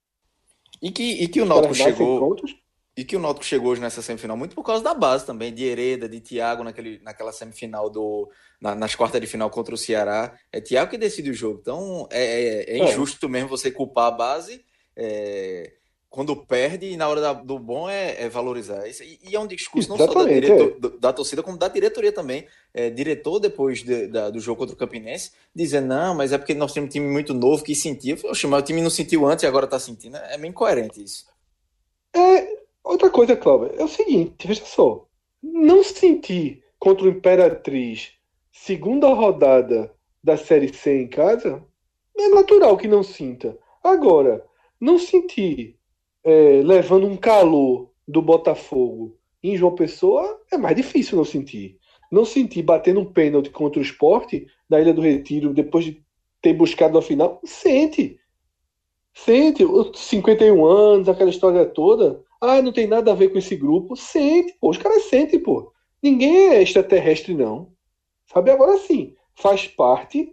E que, e que o Náutico chegou. E que o Náutico chegou hoje nessa semifinal, muito por causa da base também, de Hereda, de Thiago naquele, naquela semifinal do. Na, nas quartas de final contra o Ceará. É Thiago que decide o jogo. Então é, é, é injusto é. mesmo você culpar a base. É, quando perde e na hora da, do bom é, é valorizar. Isso, e, e é um discurso não Exatamente, só da, diretor, é. do- da torcida, como da diretoria também. É, diretor, depois de- da- do jogo contra o Campinense, dizendo, não, mas é porque nós temos um time muito novo que sentia. Eu falei, "Oxe, mas o time não sentiu antes e agora está sentindo." É meio incoerente isso. É, outra coisa, Cláudio, é o seguinte, veja só. Não sentir contra o Imperatriz, segunda rodada da Série C em casa, é natural que não sinta. Agora, não sentir é, levando um calor do Botafogo em João Pessoa, é mais difícil não sentir. Não sentir batendo um pênalti contra o Sport da Ilha do Retiro, depois de ter buscado a final, sente. Sente, os cinquenta e um anos, aquela história toda. Ah, não tem nada a ver com esse grupo. Sente, pô. Os caras sentem, pô. Ninguém é extraterrestre, não. Sabe? Agora sim, faz parte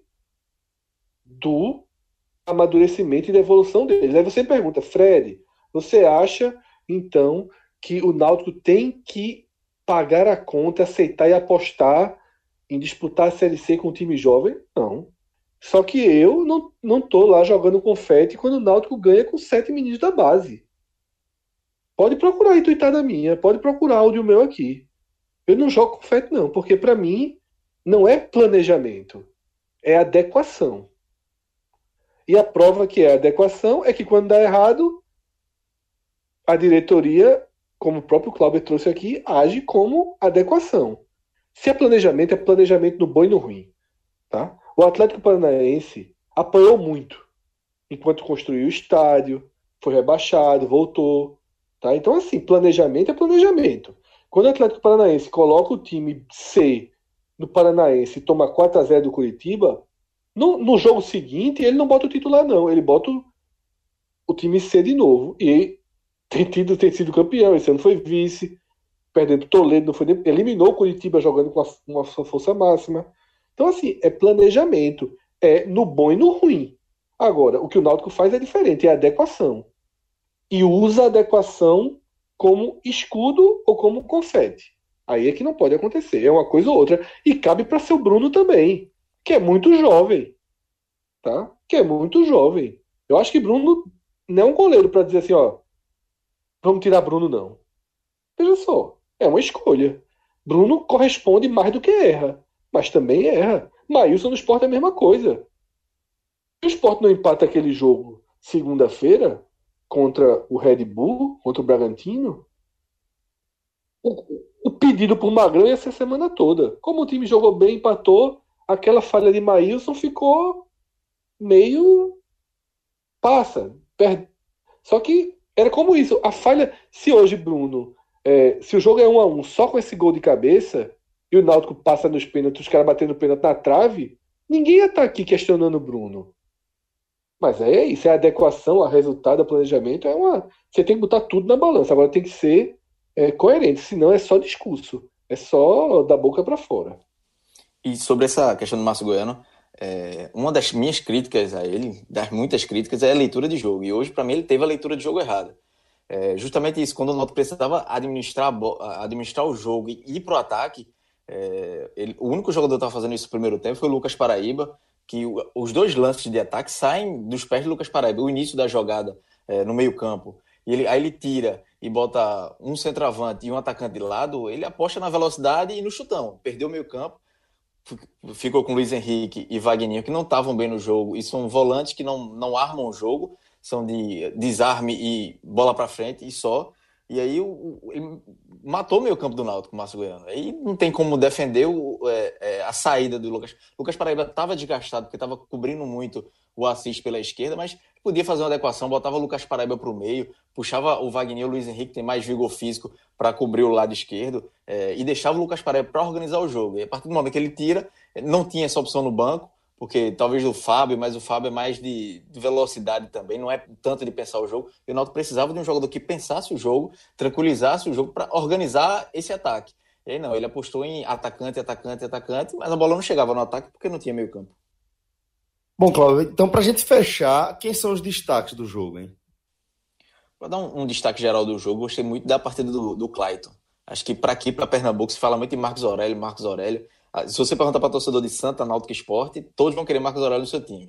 do amadurecimento e da evolução deles. Aí você pergunta, Fred, você acha, então, que o Náutico tem que pagar a conta, aceitar e apostar em disputar a Série C com um time jovem? Não. Só que eu não, não tô lá jogando confete quando o Náutico ganha com sete meninos da base. Pode procurar aí tuitada minha, pode procurar áudio meu aqui. Eu não jogo confete não, porque para mim não é planejamento, é adequação. E a prova que é adequação é que quando dá errado, a diretoria, como o próprio Cláudio trouxe aqui, age como adequação. Se é planejamento, é planejamento no bom e no ruim. Tá? O Atlético Paranaense apanhou muito enquanto construiu o estádio, foi rebaixado, voltou. Tá? Então, assim, planejamento é planejamento. Quando o Atlético Paranaense coloca o time C no Paranaense e toma quatro a zero do Curitiba, no, no jogo seguinte ele não bota o titular, não. Ele bota o, o time C de novo. E tem, tido, tem sido campeão. Esse ano foi vice, perdendo Toledo, não foi, eliminou o Curitiba jogando com a, uma sua força máxima. Então, assim, é planejamento. É no bom e no ruim. Agora, o que o Náutico faz é diferente, é adequação. E usa a adequação como escudo ou como confete. Aí é que não pode acontecer. É uma coisa ou outra. E cabe para seu Bruno também, que é muito jovem. Tá? Que é muito jovem. Eu acho que Bruno não é um goleiro para dizer assim, ó, vamos tirar Bruno, não. Veja só, é uma escolha. Bruno corresponde mais do que erra. Mas também erra. Maílson no Sport é a mesma coisa. Se o Sport não empata aquele jogo segunda-feira contra o Red Bull, contra o Bragantino, o, o pedido por Magrão ia ser a semana toda. Como o time jogou bem, empatou, aquela falha de Maílson ficou meio passa. Perde. Só que era como isso. A falha, se hoje, Bruno, é, se o jogo é um a um só com esse gol de cabeça, e o Náutico passa nos pênaltis, os caras batendo pênalti na trave, ninguém ia estar aqui questionando o Bruno. Mas é isso, é adequação a resultado, a planejamento, é uma. Você tem que botar tudo na balança. Agora tem que ser é, coerente, senão é só discurso. É só da boca para fora. E sobre essa questão do Márcio Goiano, é, uma das minhas críticas a ele, das muitas críticas, é a leitura de jogo. E hoje, para mim, ele teve a leitura de jogo errada. É, justamente isso, quando o Náutico precisava administrar, administrar o jogo e ir para o ataque, é, ele, o único jogador que estava fazendo isso no primeiro tempo foi o Lucas Paraíba, que o, os dois lances de ataque saem dos pés do Lucas Paraíba, o início da jogada é, no meio campo, e ele, aí ele tira e bota um centroavante e um atacante de lado, ele aposta na velocidade e no chutão, perdeu o meio campo, ficou com Luiz Henrique e Wagninho, que não estavam bem no jogo, e são volantes que não, não armam o jogo, são de desarme e bola para frente e só. E aí o, o, ele matou o meio campo do Náutico, o Márcio Goiano. Aí não tem como defender o, é, é, a saída do Lucas. Lucas Paraíba estava desgastado, porque estava cobrindo muito o Assis pela esquerda, mas podia fazer uma adequação, botava o Lucas Paraíba para o meio, puxava o Wagner, o Luiz Henrique, que tem mais vigor físico, para cobrir o lado esquerdo, é, e deixava o Lucas Paraíba para organizar o jogo. E a partir do momento que ele tira, não tinha essa opção no banco, porque talvez do Fábio, mas o Fábio é mais de, de velocidade também, não é tanto de pensar o jogo. E o Náutico precisava de um jogador que pensasse o jogo, tranquilizasse o jogo para organizar esse ataque. E aí não, ele apostou em atacante, atacante, atacante, mas a bola não chegava no ataque porque não tinha meio campo. Bom, Cláudio, então pra gente fechar, quem são os destaques do jogo, hein? Para dar um, um destaque geral do jogo, gostei muito da partida do, do Clayton. Acho que para aqui, para Pernambuco, se fala muito em Marcos Aurélio, Marcos Aurélio. Se você perguntar para torcedor de Santa, Náutico Esporte, todos vão querer Marcos Aurélio no seu time.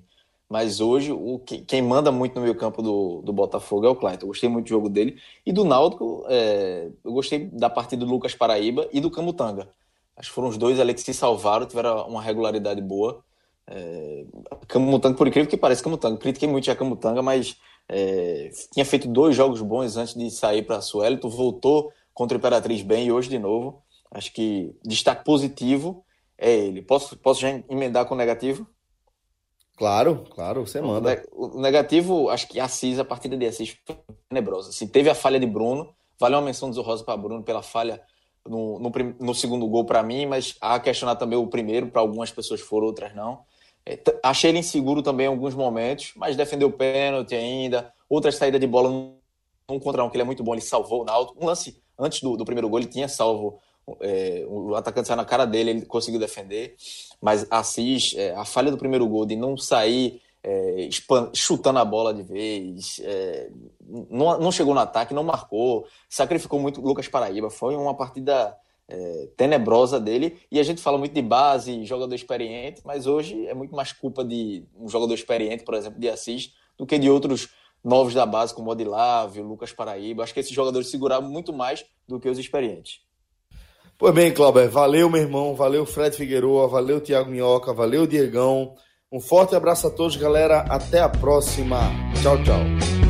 Mas hoje, o, quem manda muito no meio campo do, do Botafogo é o Clayton. Eu gostei muito do jogo dele. E do Náutico, é, eu gostei da partida do Lucas Paraíba e do Camutanga. Acho que foram os dois ali que se salvaram, tiveram uma regularidade boa. É, Camutanga, por incrível que pareça, Camutanga. Critiquei muito já Camutanga, mas é, tinha feito dois jogos bons antes de sair para a Suelito. Voltou contra o Imperatriz bem e hoje de novo. Acho que destaque positivo é ele. Posso, posso já emendar com o negativo? Claro, claro, você manda. O negativo, acho que Assis, a partida de Assis foi tenebrosa. Assim, teve a falha de Bruno, valeu uma menção desonrosa para Bruno pela falha no, no, no segundo gol para mim, mas há a questionar também o primeiro, para algumas pessoas foram, outras não. É, achei ele inseguro também em alguns momentos, mas defendeu o pênalti ainda, outras saídas de bola um contra um, que ele é muito bom, ele salvou o Náutico. Um lance antes do, do primeiro gol, ele tinha salvo, é, o atacante saiu na cara dele, ele conseguiu defender. Mas Assis, é, a falha do primeiro gol, de não sair é, espan- chutando a bola de vez, é, não, não chegou no ataque, não marcou, sacrificou muito o Lucas Paraíba. Foi uma partida é, tenebrosa dele. E a gente fala muito de base, jogador experiente, mas hoje é muito mais culpa de um jogador experiente, por exemplo, de Assis, do que de outros novos da base, como o Odilávio, Lucas Paraíba. Acho que esses jogadores seguraram muito mais do que os experientes. Pois bem, Cláudio, valeu, meu irmão, valeu, Fred Figueroa, valeu, Thiago Minhoca, valeu, Diegão. Um forte abraço a todos, galera. Até a próxima. Tchau, tchau.